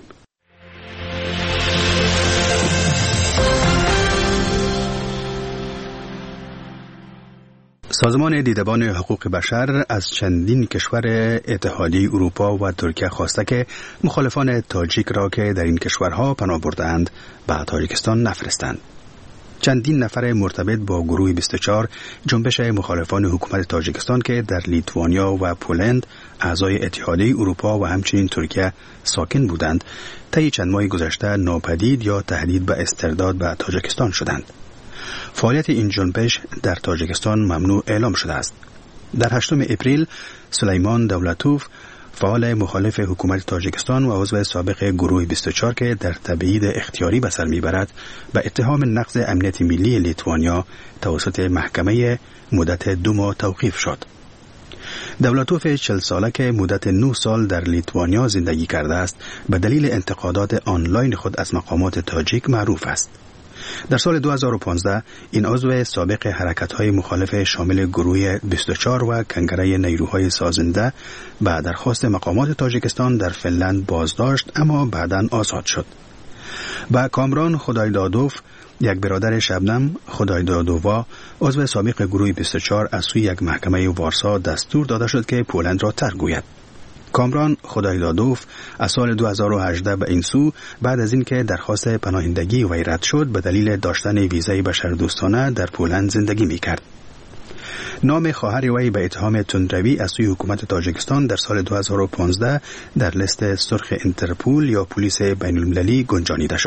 سازمان دیدبان حقوق بشر از چندین کشور اتحادیه اروپا و ترکیه خواسته که مخالفان تاجیک را که در این کشورها پناه برده‌اند به تاجیکستان نفرستند. چندین نفر مرتبط با گروه بیست و چهار جنبش مخالفان حکومت تاجیکستان که در لیتوانیا و پولند اعضای اتحادیه اروپا و همچنین ترکیه ساکن بودند، طی چند ماه گذشته ناپدید یا تهدید به استرداد به تاجیکستان شدند. فعالیت این جنبش در تاجیکستان ممنوع اعلام شده است. در هشتم اپریل سلیمان دولتوف، فعال مخالف حکومت تاجیکستان و عضو سابق گروه بیست و چهار که در تبعید اختیاری به سر میبرد، به اتهام نقض امنیت ملی لیتوانیا توسط محکمه مدت دو ماه توقیف شد. دولتوف چهل ساله که مدت نه سال در لیتوانیا زندگی کرده است، به دلیل انتقادات آنلاین خود از مقامات تاجیک معروف است. در سال دو هزار و پانزده این عضو سابق حرکت‌های مخالف شامل گروه بیست و چهار و کنگره نیروهای سازنده به درخواست مقامات تاجیکستان در فنلند بازداشت، اما بعداً آزاد شد. با کامران خدایدادوف، یک برادر شبنم خدایدادووا، عضو سابق گروه بیست و چهار، از سوی یک محکمه وارسا دستور داده شد که پولند را ترک گوید. کامران خدایدادوف از سال دو هزار و هجده به این سو، بعد از اینکه درخواست پناهندگی وی رد شد، به دلیل داشتن ویزای بشردوستانه در پولند زندگی می‌کرد. نام خواهر وی به اتهام تندروی از سوی حکومت تاجیکستان در سال دو هزار و پانزده در لیست سرخ اینترپول یا پلیس بین‌المللی گنجانیده شد.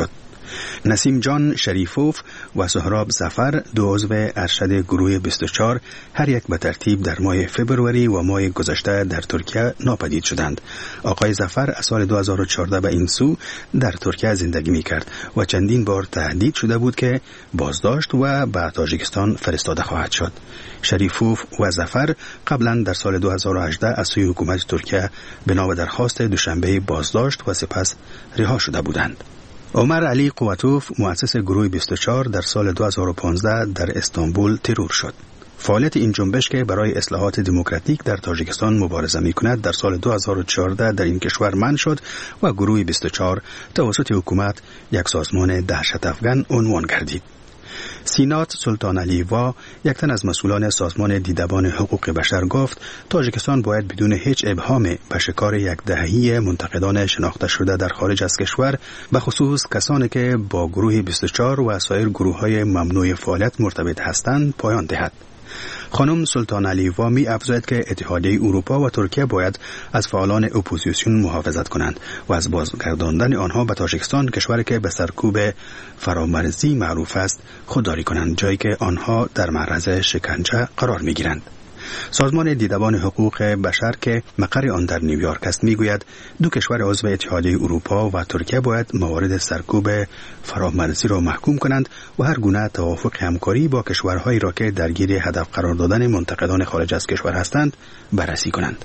نسیم جان شریفوف و سهراب ظفر دو عضو ارشد گروه بیست و چهار هر یک به ترتیب در ماه فبروری و ماه گذشته در ترکیه ناپدید شدند. آقای ظفر از سال دو هزار و چهارده به این سو در ترکیه زندگی می کرد و چندین بار تهدید شده بود که بازداشت و به تاجیکستان فرستاده خواهد شد. شریفوف و ظفر قبلا در سال دو هزار و هجده از سوی حکومت ترکیه بنا به درخواست دوشنبه بازداشت و سپس رها شده بودند. عمر علی قوتوف مؤسس گروه بیست و چهار در سال دو هزار و پانزده در استانبول ترور شد. فعالیت این جنبش که برای اصلاحات دموکراتیک در تاجیکستان مبارزه می‌کند در سال دو هزار و چهارده در این کشور منع شد و گروه بیست و چهار توسط حکومت یک سازمان دهشت افغان عنوان گردید. سینات سلطان علیوا یک تن از مسئولان سازمان دیدبان حقوق بشر گفت تاجیکستان باید بدون هیچ ابهام به شکار یک دهه‌ای منتقدان شناخته شده در خارج از کشور به خصوص کسانی که با گروه بیست و چهار و سایر گروه‌های ممنوع فعالیت مرتبط هستند پایان دهد. خانم سلطان علیوا می افزاید که اتحادیه اروپا و ترکیه باید از فعالان اپوزیسیون محافظت کنند و از بازگرداندن آنها به تاجیکستان، کشوری که به سرکوب فرامرزی معروف است، خودداری کنند، جایی که آنها در معرض شکنجه قرار می گیرند. سازمان دیدبان حقوق بشر که مقر آن در نیویورک است میگوید دو کشور عضو اتحادیه اروپا و ترکیه باید موارد سرکوب فرامرزی را محکوم کنند و هر گونه توافق همکاری با کشورهایی را که درگیر هدف قرار دادن منتقدان خارج از کشور هستند بررسی کنند.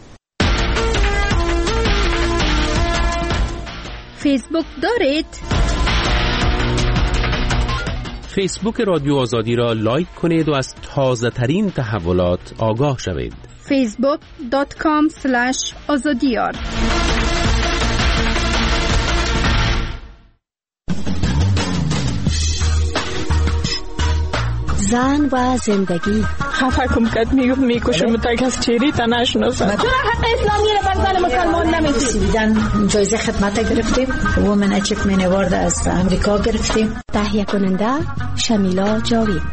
فیسبوک دارید؟ فیسبوک رادیو آزادی را لایک کنید و از تازه ترین تحولات آگاه شوید. فیسبوک دات کام اسلش آزادیار. زن و زندگی. خفه کم کد میگو میکشم تا کس چیری تا نشناسم. چرا حق اسلامی را بر زن مسلمان نمیدید؟ زن جایزه خدمت گرفتیم. وومن اچیومنت اوارد از امریکا گرفتیم. تهیه کننده شمیلا جاوید.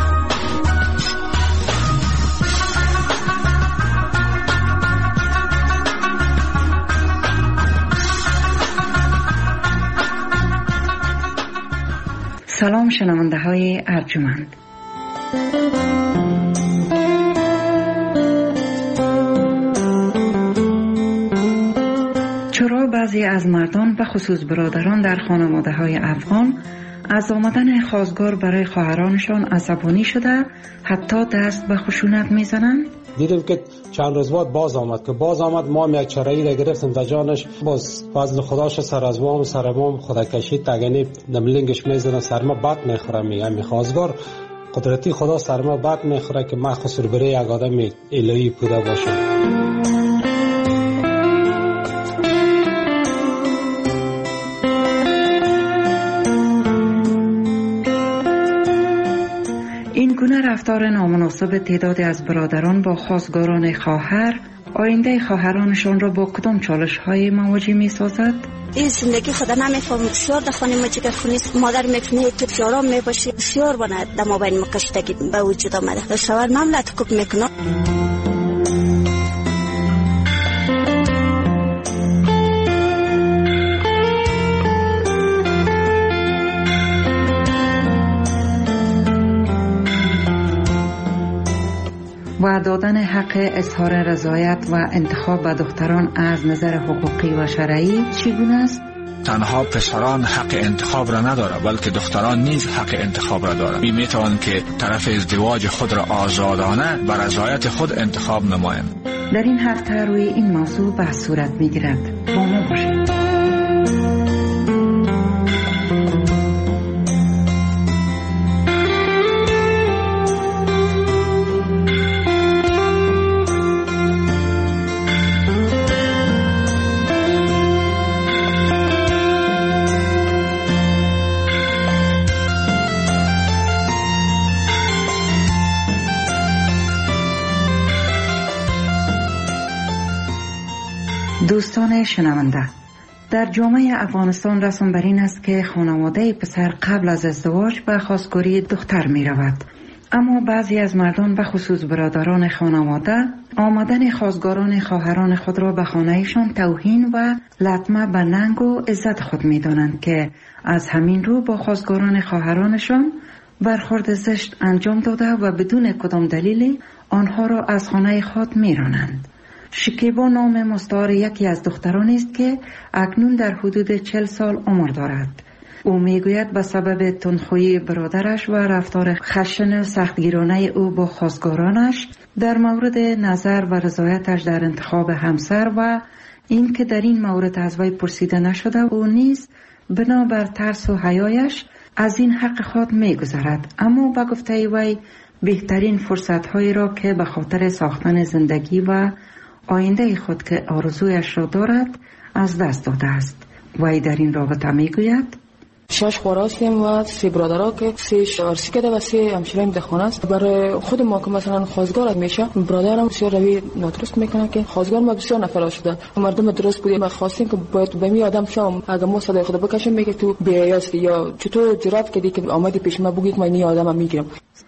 سلام شنونده های ارجمند. چرا بعضی از مردان به خصوص برادران در خانواده های افغان از آمدن خواستگار برای خواهرانشان عصبانی شده حتی دست به خشونت میزنند؟ دیدیم که چند روز بعد باز آمد که باز آمد ما هم یک چرایی را گرفتیم در جانش، باز فضل خداش سر از وام سر وام خدا کشید تگنی نملینگش میزنه، سر ما بد میخوره. میگم می خواستگار قدرتی خدا سر ما بد میخوره که من خسر بره یک آدم الهی بوده باشم. این گونه رفتار نامناسب تعدادی از برادران با خواستگاران خواهر آینده خواهرانشان را با کدام چالش های مواجه می سازد؟ این زندگی خدا نمیفهم. بسیار در خانه ما جگر خونیست، مادر میفهمه تو بسیارا میباشی، بسیار بانه در ما بین مکشتگی به وجود آمده. شوار مملت کب میکنم. و دادن حق اظهار رضایت و انتخاب به دختران از نظر حقوقی و شرعی چگونه است؟ تنها پسران حق انتخاب را نداره بلکه دختران نیز حق انتخاب را دارند. می میتوان که طرف ازدواج خود را آزادانه و رضایت خود انتخاب نمایند. در این هفته روی این موضوع بحث صورت میگیرد. با ما باشید. دوستان شنونده، در جامعه افغانستان رسم بر این است که خانواده پسر قبل از ازدواج به خواستگاری دختر می رود اما بعضی از مردان به خصوص برادران خانواده آمدن خواستگاران خواهران خود را به خانهشان توهین و لطمه به ننگ و عزت خود می دانند که از همین رو با خواستگاران خواهرانشان برخورد زشت انجام داده و بدون کدام دلیلی آنها را از خانه خود می رانند. شکیبا نام مستعار یکی از دخترانی است که اکنون در حدود چهل سال عمر دارد. او میگوید به سبب تندخویی برادرش و رفتار خشن و سختگیرانه او با خواستگارانش در مورد نظر و رضایتش در انتخاب همسر و این که در این مورد از وی پرسیده نشده او نیز بنابر ترس و حیایش از این حق خود میگذرد. اما با گفته وی بهترین فرصتهایی را که به خاطر ساختن زندگی و آینده خود که آرزویش را دارد از دست داده است. وی در این رابطه میگوید شش خواره هستیم و سه برادرها که سه عرسی کرده و سه همشیریم در خانه است. برای خود ما که مثلا خواستگار میشه برادرم بسیار روی نادرست میکنه که خواستگار ما بسیار نفر شده. مردم درست بودیم ما خواستیم که باید به می آدم شام اگه ما صدای خود بکشیم میگه تو بی‌حیاسی یا چطور جرأت کردی که آمدی پیش ما بگی که من این آدمو میگیرم.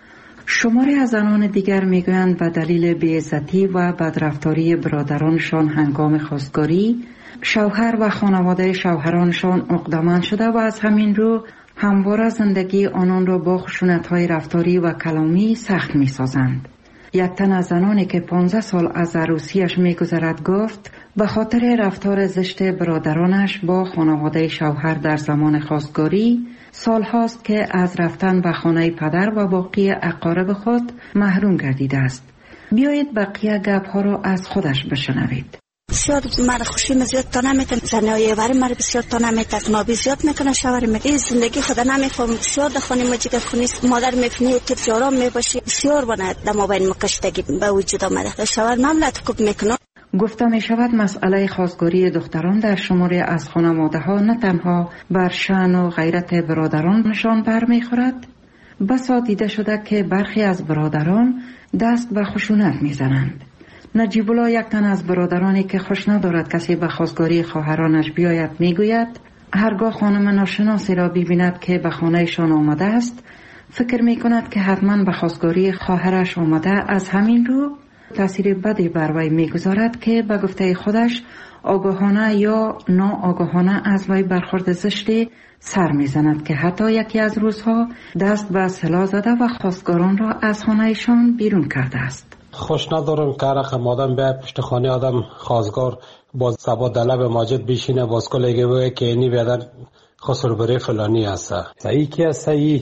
شماری از زنان دیگر میگویند به دلیل بی‌عزتی و بدرفتاری برادرانشان هنگام خواستگاری شوهر و خانواده شوهرانشان عقده‌مند شده و از همین رو همواره زندگی آنان را با خشونت‌های رفتاری و کلامی سخت می‌سازند. یک تن از زنانی که پانزده سال از عروسیش می‌گذرد گفت به خاطر رفتار زشت برادرانش با خانواده شوهر در زمان خواستگاری سال هاست که از رفتن به خانه پدر و باقی اقارب خود محروم گردیده است. بیایید بقیه گپ‌ها را از خودش بشنوید. بسیار مرا خوشی زیاد تا نمیتن زنای وری مرا بسیار تا نمیتن نابی زیاد میکنه شوهر میگه زندگی خدا نمیفهم بسیار دخونی مجیگر خونیست مادر میفنی تو جارام میباشی بسیار بنا دما بین مکشتگی به وجود آمده شوهر مملت کوب میکنه. گفته می شود مسئله خواستگاری دختران در شماری از خانواده ها نه تنها بر شأن و غیرت برادرانشان برمیخورد، بسا دیده شده که برخی از برادران دست به خشونت میزنند. نجیب الله یک تن از برادرانی که خوش ندارد کسی به خواستگاری خواهرانش بیاید میگوید هرگاه خانم ناشناسی را ببیند که به خانهشان آمده است فکر میکند که حتما به خواستگاری خواهرش آمده، از همین رو تأثیر بدی بر وی میگذارد که به گفته خودش آگاهانه یا ناآگاهانه از وی برخورد زشتی سر میزند که حتی یکی از روزها دست به سلاح زده و خواستگاران را از خانهشان بیرون کرده است. خوش ندارم که رقم آدم به پشت خانه آدم خواستگار باز سبا دلب ماجد بیشینه باز کلگه بگه که اینی بیادر خسر بره فلانی هسته ای که هسته ای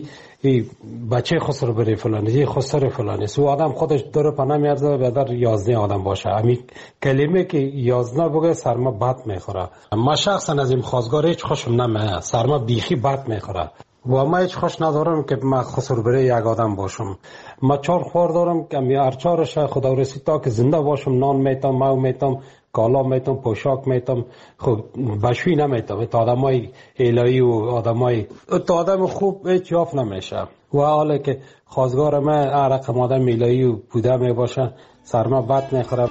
بچه خسر بره فلانی ای خسر فلانی سو آدم خودش داره پناه میارده بیادر یازنه آدم باشه. همین کلمه که یازنه بگه سرما بد میخوره. ما شخصا از این خواستگار هیچ خوشم نمیه، سرما بیخی بد میخوره و ما هیچ خوش ندارم که ما خسر بره یک آدم باشم. ما چهار خوار دارم که می ارچارش خدا رسید تا که زنده باشم نان میتم، مو میتم، کالا میتم، پوشاک میتم، خب بشوی نمیتم. تا آدمای الهی و آدمای تا آدم خوب هیچ یافت نمیشه و حالا که خواستگار ما رقم آدم الهی و بوده میباشه سرما بد میخوره.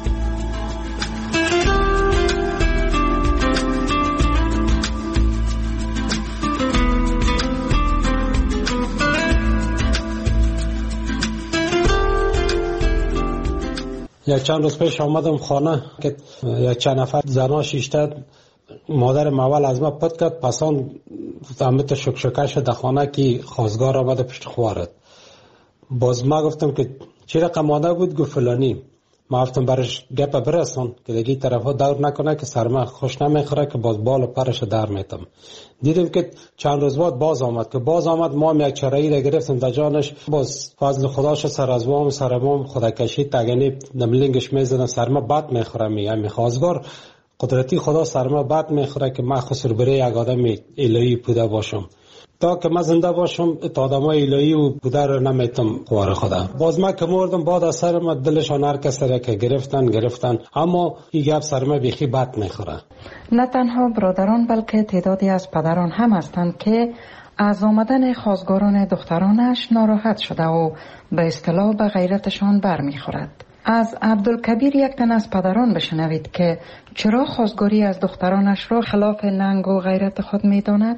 یک چند روز پیش آمدم خانه که یک چند نفر زنا شیشته مادر مول از ما پد کرد پسان همت شکشکش در خانه که خواستگار آمده پشت خوارد. باز ما گفتم که چی رقم مادر بود؟ گفت فلانی. ما گفتم برش گپ برسون که دیگه طرف ها دور نکنه که سرما خوش نمیخوره که باز بال و پرش در میتم. دیدم که چند روز بعد باز آمد که باز آمد ما هم یک چرایی را گرفتم در جانش باز فضل خداش سر از وام سر وام خدا کشید تگنی نملینگش میزنم سرما بد میخوره می می خواستگار قدرتی خدا سرما بد میخوره که من خسر بره یک آدم الهی بوده باشم. تا که من زنده باشم تا آدمای الهی و بوده رو نمیتم خوار خدا. باز من که مردم بعد از سر ما دلشان هر کس را که گرفتن گرفتن اما این گپ سر ما بیخی بد میخوره. نه تنها برادران بلکه تعدادی از پدران هم هستند که از آمدن خواستگاران دخترانش ناراحت شده و به اصطلاح به غیرتشان برمیخورد. از عبدالکبیر یک تن از پدران بشنوید که چرا خواستگاری از دخترانش را خلاف ننگ و غیرت خود میداند.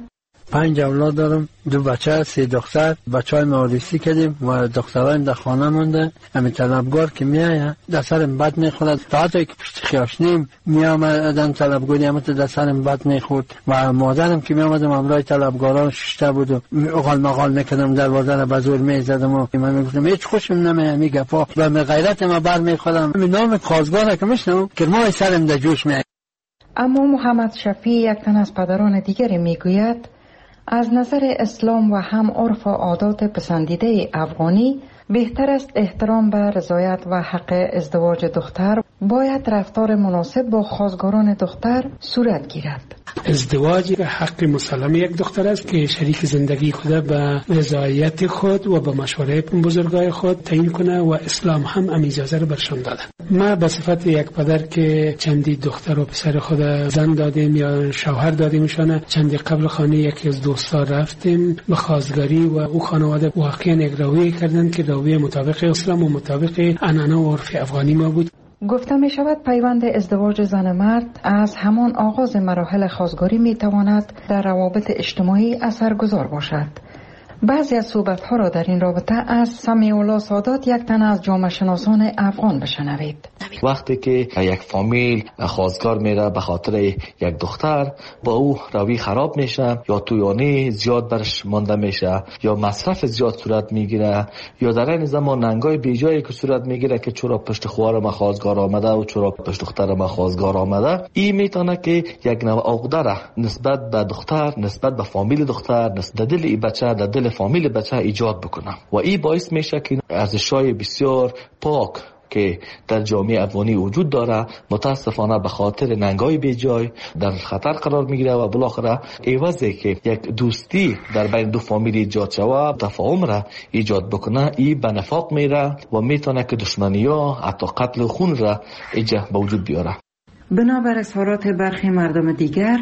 پنج اولاد دارم، دو بچه، سه دختر. بچهای ما آریسی کردیم و دختران در خانه مونده. همین طلبگار که میایه در سرم بد میخورد، تا حتی که پشت خیاشنیم میامدن طلبگاری همت در سرم بد میخورد و مادرم که میامدم امرای طلبگاران ششته بود و اقال مقال میکردم، دروازه را بزور میزدم و من میگفتم هیچ خوشم نمیاد میگه پا و غیرت ما بر میخورم. نام خواستگار که میشنم که ما سرم در جوش میاد. اما محمد شفیع یک تن از پدران دیگری میگوید از نظر اسلام و هم عرف و عادات پسندیده افغانی بهتر است احترام به رضایت و حق ازدواج دختر باید رفتار مناسب با خواستگاران دختر صورت گیرد. ازدواج حق مسلم یک دختر است که شریک زندگی خود به رضایت خود و به مشوره بزرگای خود تعیین کنه و اسلام هم ام اجازه رو برشان داده. ما به صفت یک پدر که چندی دختر و پسر خود زن دادیم یا شوهر دادیمشان، چندی قبل خانه یکی از دوستا رفتیم به خواستگاری و او خانواده واقعا یک رویه کردن که رویه مطابق اسلام و مطابق عنعنه و عرف افغانی ما بود. گفته می شود پیوند ازدواج زن مرد از همان آغاز مراحل خواستگاری می تواند در روابط اجتماعی اثرگذار باشد. بعضی از صحبت‌ها را در این رابطه از سمیع الله سادات یک تن از جامعه شناسان افغان بشنوید. وقتی که یک فامیل خواستگار میره به خاطر یک دختر، با او روی خراب میشه یا تویانی زیاد برش مانده میشه یا مصرف زیاد صورت میگیره یا در این زمان ننگای بیجایی که صورت میگیره که چرا پشت خوار ما خواستگار آمده و چرا پشت دختر ما خواستگار آمده، این میتونه که یک نوع عقده نسبت به دختر، نسبت به فامیل دختر، نسبت دل ای بچه، در دل فامیل بچه ایجاد بکنه و این باعث میشه که ارزش‌های بسیار پاک که در جامعه افغانی وجود داره متاسفانه به خاطر ننگای بیجای در خطر قرار میگیره و بالاخره عوضی که یک دوستی در بین دو فامیل ایجاد شود، تفاهم را ایجاد بکنه، این به نفاق میره و میتونه که دشمنی ها حتی قتل خون را ایجاد به وجود بیاره. بنابر اظهارات برخی مردم دیگر،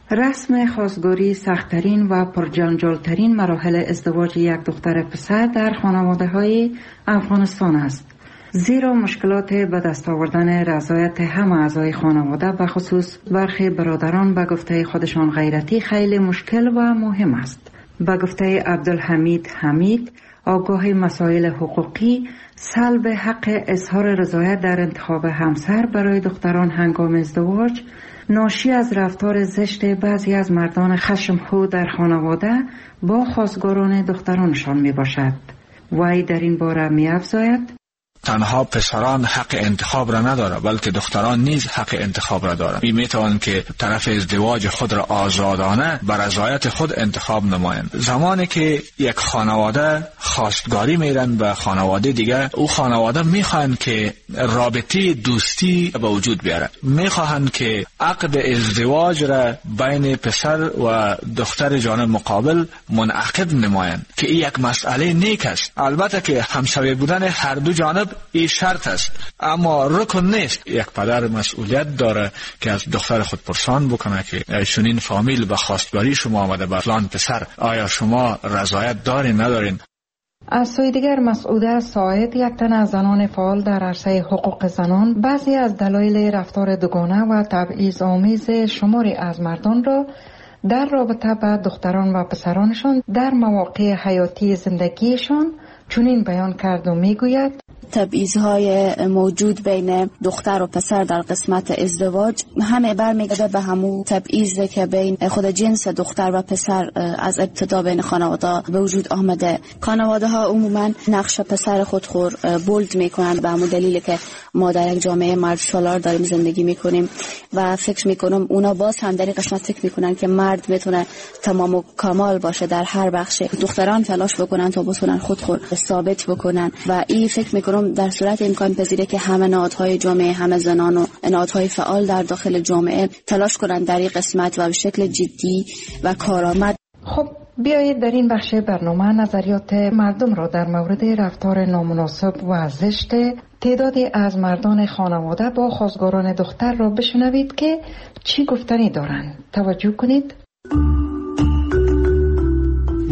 رسم خواستگاری سخت‌ترین و پرجنجال‌ترین مراحل ازدواج یک دختر پسر در خانواده‌های افغانستان است. زیرا مشکلات به دست آوردن رضایت همه اعضای خانواده به خصوص برخی برادران به گفته خودشان غیرتی خیلی مشکل و مهم است. به گفته عبدالحمید حمید، آگاه مسائل حقوقی، سلب حق اظهار رضایت در انتخاب همسر برای دختران هنگام ازدواج ناشی از رفتار زشت بعضی از مردان خشمخو در خانواده با خواستگاران دخترانشان می باشد. وی در این باره می افزاید: تنها پسران حق انتخاب را نداره بلکه دختران نیز حق انتخاب را دارند. می میتوان که طرف ازدواج خود را آزادانه بر رضایت خود انتخاب نمایند. زمانی که یک خانواده خواستگاری میرن به خانواده دیگه، او خانواده میخوان که رابطه دوستی به وجود بیاره، میخوان که عقد ازدواج را بین پسر و دختر جانب مقابل منعقد نمایند که این یک مسئله نیک است. البته که همسایه بودن هر دو جانب این شرط است، اما رکن نیست. یک پدر مسئولیت داره که از دختر خود پرسان بکنه که چنین فامیل به خواستگاری شما آمده به فلان پسر، آیا شما رضایت دارین ندارین؟ از سوی دیگر مسعوده ساعد، یک تن از زنان فعال در عرصه حقوق زنان، بعضی از دلایل رفتار دوگانه و تبعیض آمیز شماری از مردان را در رابطه با دختران و پسرانشان در مواقع حیاتی زندگیشان چنین بیان کرد و میگوید: تبعیض‌های موجود بین دختر و پسر در قسمت ازدواج همه برمیگرده به همون تبعیضی که بین خود جنس دختر و پسر از ابتدا بین خانواده به وجود آمده. خانواده ها عموما نقش پسر خود خور بولد میکنند به همون دلیل که ما در یک جامعه مرد سالار داریم زندگی میکنیم و فکر میکنم اونا باز هم در این قسمت فکر میکنن که مرد میتونه تمام و کمال باشه در هر بخش، دختران تلاش بکنن تا بتونن خود خور ثابت بکنن و این فکر میکنم در صورت امکان پذیره که همه نهادهای جامعه، همه زنان و نهادهای فعال در داخل جامعه تلاش کنند در این قسمت و به شکل جدی و کارآمد. خب بیایید در این بخش برنامه نظریات مردم را در مورد رفتار نامناسب و زشت تعدادی از مردان خانواده با خواستگاران دختر را بشنوید که چی گفتنی دارند. توجه کنید.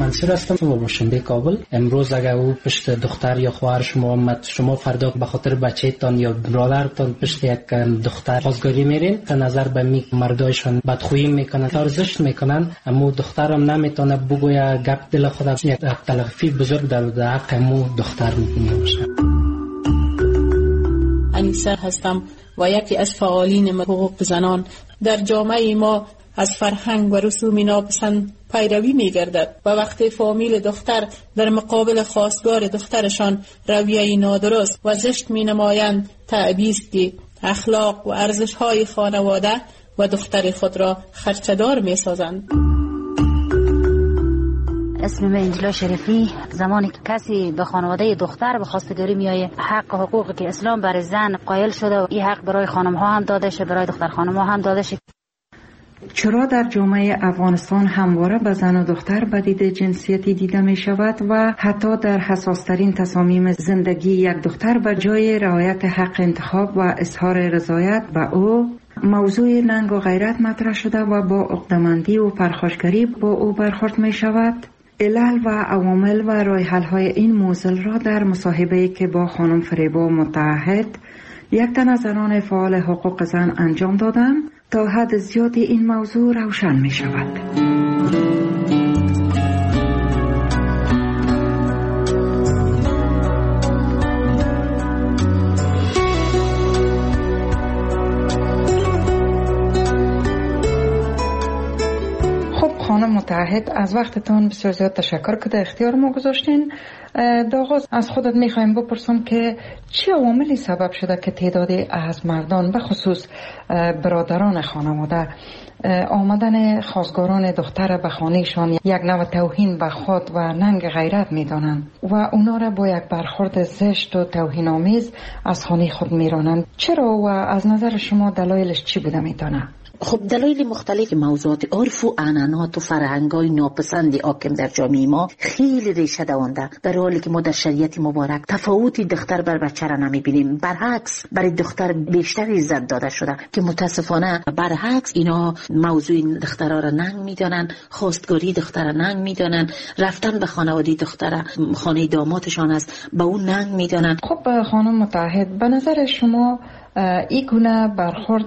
منصور هستم و باشنده کابل. امروز اگر او پشت دختر یا خواهر شما آمد، شما فردا به خاطر بچه‌تان یا برادرتان پشت یک دختر خواستگاری میرین، به نظر به می مردایشان بدخویی میکنن، ارزش میکنن، اما دخترم نمیتونه بگویه گپ دل خودش، یک تلافی بزرگ در حق مو دختر میشه. انیسه هستم و یکی از فعالین حقوق زنان. در جامعه ما از فرهنگ و رسوم ناپسند پیروی می گردد و وقتی فامیل دختر در مقابل خواستگار دخترشان رویه نادرست و زشت می نمایند، تعبیست که اخلاق و ارزش های خانواده و دختر خود را خرچدار می سازند. اسم من انجلا شریفی. زمانی که کسی به خانواده دختر به خواستگاری میایه، حق و حقوقی که اسلام برای زن قائل شده و این حق برای خانم ها هم داده شه، برای دختر خانم ها هم داده شه. چرا در جامعه افغانستان همواره به زن و دختر بدید جنسیتی دیده می شود و حتی در حساسترین تصامیم زندگی یک دختر به جای رعایت حق انتخاب و اظهار رضایت به او، موضوع ننگ و غیرت مطرح شده و با عقده‌مندی و پرخاشگری با او برخورد می شود؟ علل و عوامل و راه حل های این موضوع را در مصاحبه‌ای که با خانم فریبا متحد، یک تن از زنان فعال حقوق زن انجام دادم، تا حد زیادی این موضوع روشن می شود. خانم متحد، از وقتتان بسیار زیاد تشکر که در اختیار ما گذاشتین. در آغاز از خودت میخوایم بپرسم که چه عواملی سبب شده که تعدادی از مردان به خصوص برادران خانواده آمدن خواستگاران دختر به خانهشان یک نوع توهین به خود و ننگ غیرت میدانند و اونا را با یک برخورد زشت و توهین آمیز از خانه خود میرانند؟ چرا و از نظر شما دلایلش چی بوده میتونه؟ خب دلایل مختلف موضوعات عرف و عنعنات و فرهنگ‌های ناپسند حاکم در جامعه ما خیلی ریشه دوانده، در حالی که ما در شریعت مبارک تفاوتی دختر بر بچه را نمی‌بینیم. برعکس برای دختر بیشتر عزت داده شده که متاسفانه برعکس اینا موضوع دخترها را ننگ می‌دانن، خواستگاری دختر را ننگ می‌دانن، رفتن به خانواده دختر خانه دامادشان است به اون ننگ می‌دانن. خب خانم متحد، به نظر شما این گونه برخورد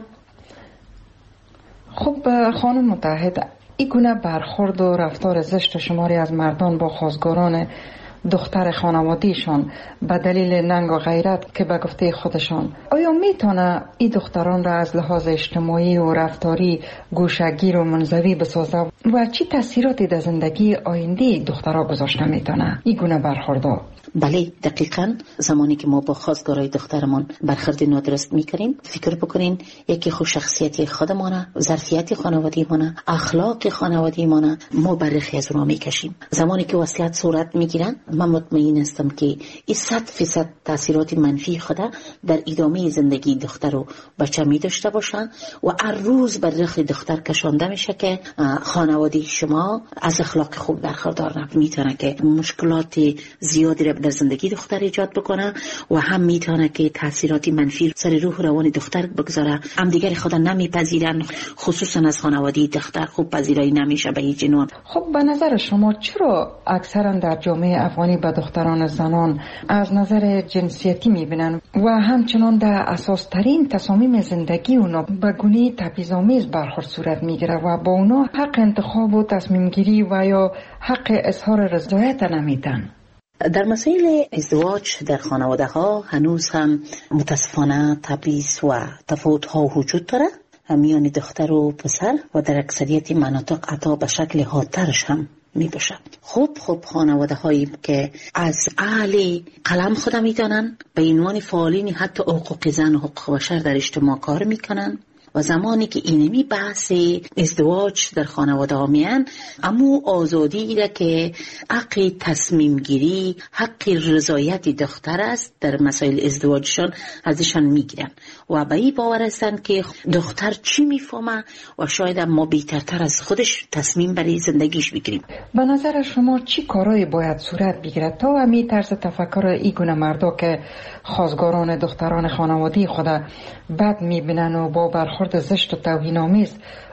خب خانم متحد این گونه برخورد و رفتار زشت شماری از مردان با خواستگاران دختر خانوادهشان به دلیل ننگ و غیرت که به گفته خودشان، آیا میتونه این دختران را از لحاظ اجتماعی و رفتاری گوشه‌گیر و منزوی بسازه و چی تاثیراتی در زندگی آینده دخترها گذاشته میتونه این گونه برخوردها؟ بله دقیقاً. زمانی که ما با خواستگارای دخترمان برخورد نادرست میکنیم، فکر بکنین یکی خود شخصیت خودمانه، ظرفیت خانوادگیمانه، اخلاق خانوادگیمانه ما برخی از اونها میکشیم. زمانی که وصلت صورت میگیرن، من مطمئن هستم که این صد فیصد تاثیرات منفی خود در ادامه زندگی دختر و بچه می داشته باشن و هر روز بر رخ دختر کشانده میشه که خانواده شما از اخلاق خوب برخوردار نبود. میتونه که مشکلات زیادی را در زندگی دختر ایجاد بکنه و هم میتونه که تاثیرات منفی سر روح روان دختر بگذاره. هم دیگر خود نمیپذیرن، خصوصا از خانواده دختر خوب پذیرایی نمیشه به هیچ عنوان. خب به نظر شما چرا اکثرا در جامعه افغانی به دختران زنان از نظر جنسیتی میبینن و همچنان در اساس ترین تصامیم زندگی اونا به گونه تبعیض‌آمیز برخورد صورت میگیره و با اونا حق انتخاب و تصمیم گیری و یا حق اظهار رضایت نمیدن؟ در مسائل ازدواج در خانواده ها هنوز هم متاسفانه تبعیض و تفاوت ها وجود داره میان دختر و پسر و در اکثریت مناطق حتی به شکل حادترش هم می باشد. خوب خوب خانواده هایی که از اهل قلم خود می دانن به عنوان فعالین حتی حقوق زن و حقوق بشر در اجتماع کار می کنن و زمانی که اینمی بحث ازدواج در خانواده ها میان، اما آزادی ایره که حق تصمیم گیری، حق رضایت دختر است در مسائل ازدواجشان ازشان میگیرن و به این باور هستند که دختر چی میفهمه و شاید ما بهترتر از خودش تصمیم برای زندگیش بگیریم. به نظر شما چی کارایی باید صورت بگیرد تا همین طرز تفکر این گونه مردا که خواستگاران دختران خانوادی خود بد میبینن و با برخورد زشت و توهین‌آمیز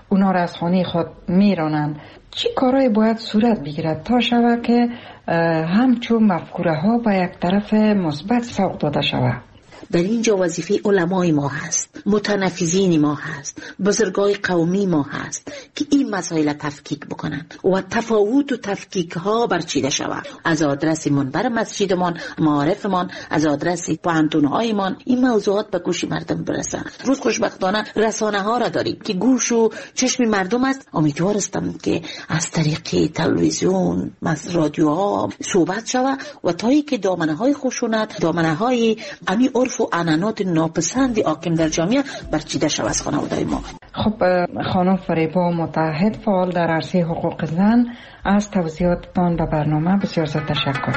اونا را از خانه خود میرانند. چی کارهای باید صورت بگیرد تا شود که همچون مفکوره ها به یک طرف مثبت سوق داده شود؟ در اینجا وظیفه علمای ما هست، متنفذین ما هست، بزرگای قومی ما هست که این مسائل تفکیک بکنن و تفاوت و تفکیک ها برچیده شود. از آدرس منبر مسجدمان، معارفمان، از آدرس پوهنتون هایمان این موضوعات به گوش مردم برسن. روز خوشبختانه رسانه ها را داریم که گوش و چشم مردم است. امیدوارستم که از طریق تلویزیون، رادیو ها صحبت شود و تایی که دامنه های خشونت، دامنه های امی عرف و عنعنات ناپسند حاکم در جامعه برچیده شود از خانواده ما. خب خانم فریبا متحد فعال در عرصه حقوق زن، از توضیحاتتان به برنامه بسیار زیاد تشکر.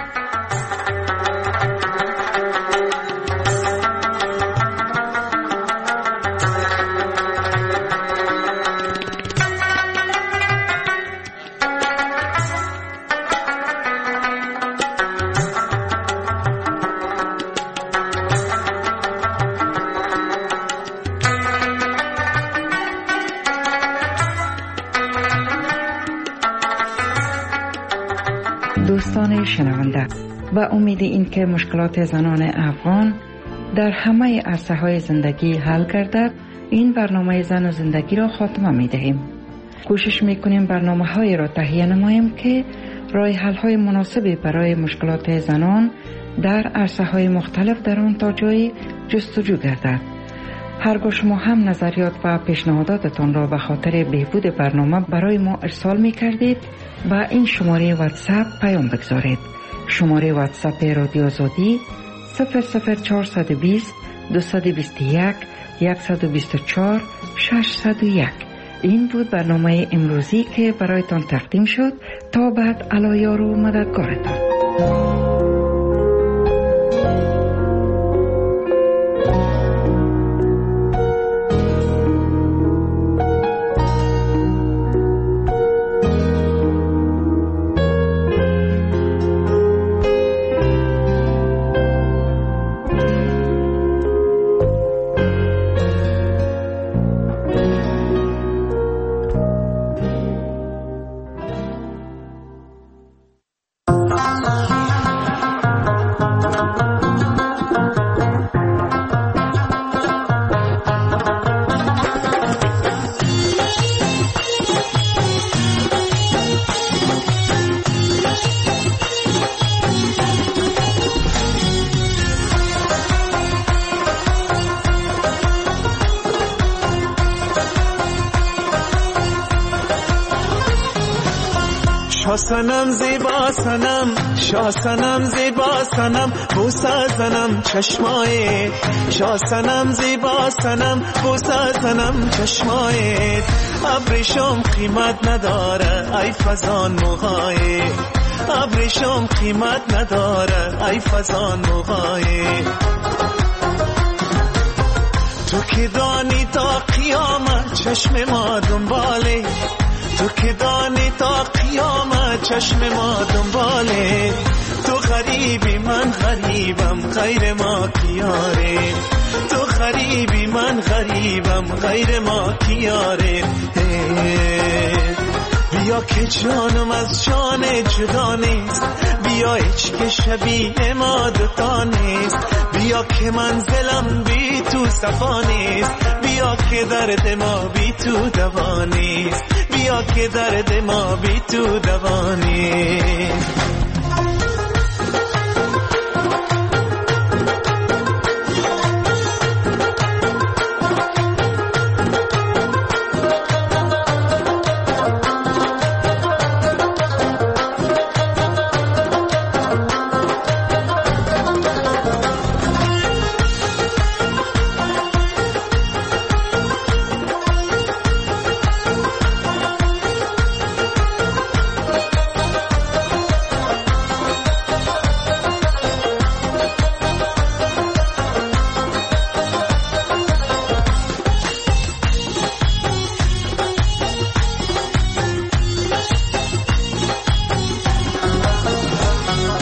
دوستان شنونده، و امید این که مشکلات زنان افغان در همه عرصه‌های زندگی حل گردد، این برنامه زن و زندگی را خاتمه می دهیم. کوشش می کنیم برنامه‌های را تهیه نماییم که راه حل‌های مناسبی برای مشکلات زنان در عرصه‌های مختلف در آن تا جایی جستجو گردد. هرگاه شما هم نظریات و پیشنهاداتتان را به خاطر بهبود برنامه برای ما ارسال می کردید، با این شماره واتساپ پیام بگذارید. شماره واتساپ رادیو آزادی صفر صفر چهارصد و بیست دویست و بیست و یک صد و بیست و چهار ششصد و یک. این بود برنامه امروزی که برایتان تقدیم شد. تا بعد، علایار و مددگارتان. سنم زیبا سنم، شاه سنم زیبا سنم، بوسه زنم چشمای شاه سنم زیبا سنم، بوسه زنم چشمای ابریشم قیمت نداره ای فزان موهای، ابریشم قیمت نداره ای فزان موهای. تو که دانی تا قیامت چشم ما دنباله، تو که دانی تا قیامت چشم ما دنباله. تو غریبی من غریبم غیر ما کیاره، تو غریبی من غریبم غیر ما کیاره. بیا که جانم از جان جدا نیست، بیا هیچ که شبیه ما دوتا نیست، بیا که منزلم بی تو صفا نیست، بیا که درد ما بی تو دوا نیست، بیا که درد ما بی تو دوا نیست.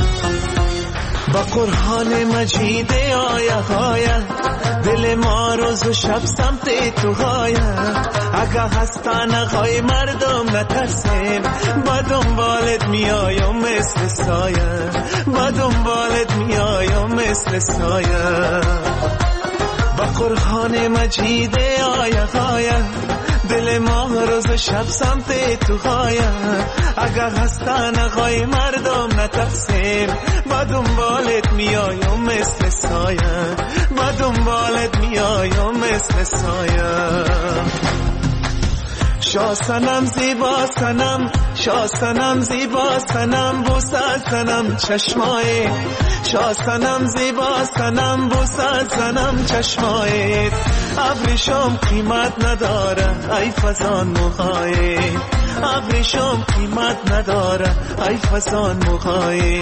قرآن مجید آیه آیه دل ما رو روز و شب سمت تو هایم اگه هستن خواهی مردم نترسیم با دنبالت میایم مثل سایم با دنبالت میایم مثل سایم با قرآن مجید آیه آیه دل ما روز شب سمت تو خوایم اگه هستن خواهی مردم نترسیم با دنبالت میایم مثل سایم با دنبالت میایم مثل سایم شاه سنم زیبا سنم شاه سنم زیبا سنم بوسه سنم چشمای شاه سنم زیبا سنم بوسه سنم چشمای ابریشم قیمت نداره ای فزان موهای ابریشم قیمت نداره ای فزان موهای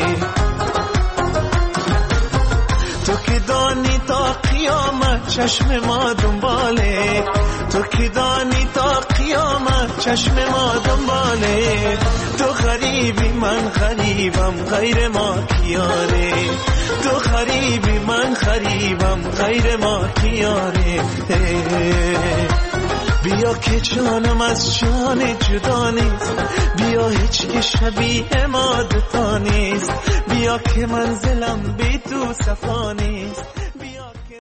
تو که دانی تا قیامت چشم ما دنباله تو که دانی تا قیامت چشم ما دنباله تو غریبی من غریبم غیر ما کیاره تو غریبی من غریبم غیر ما کیاره بیا که جانم از جان جدا نیست بیا هیچ که شبیه ما دوتا نیست بیا که منزلم بی تو صفا نیست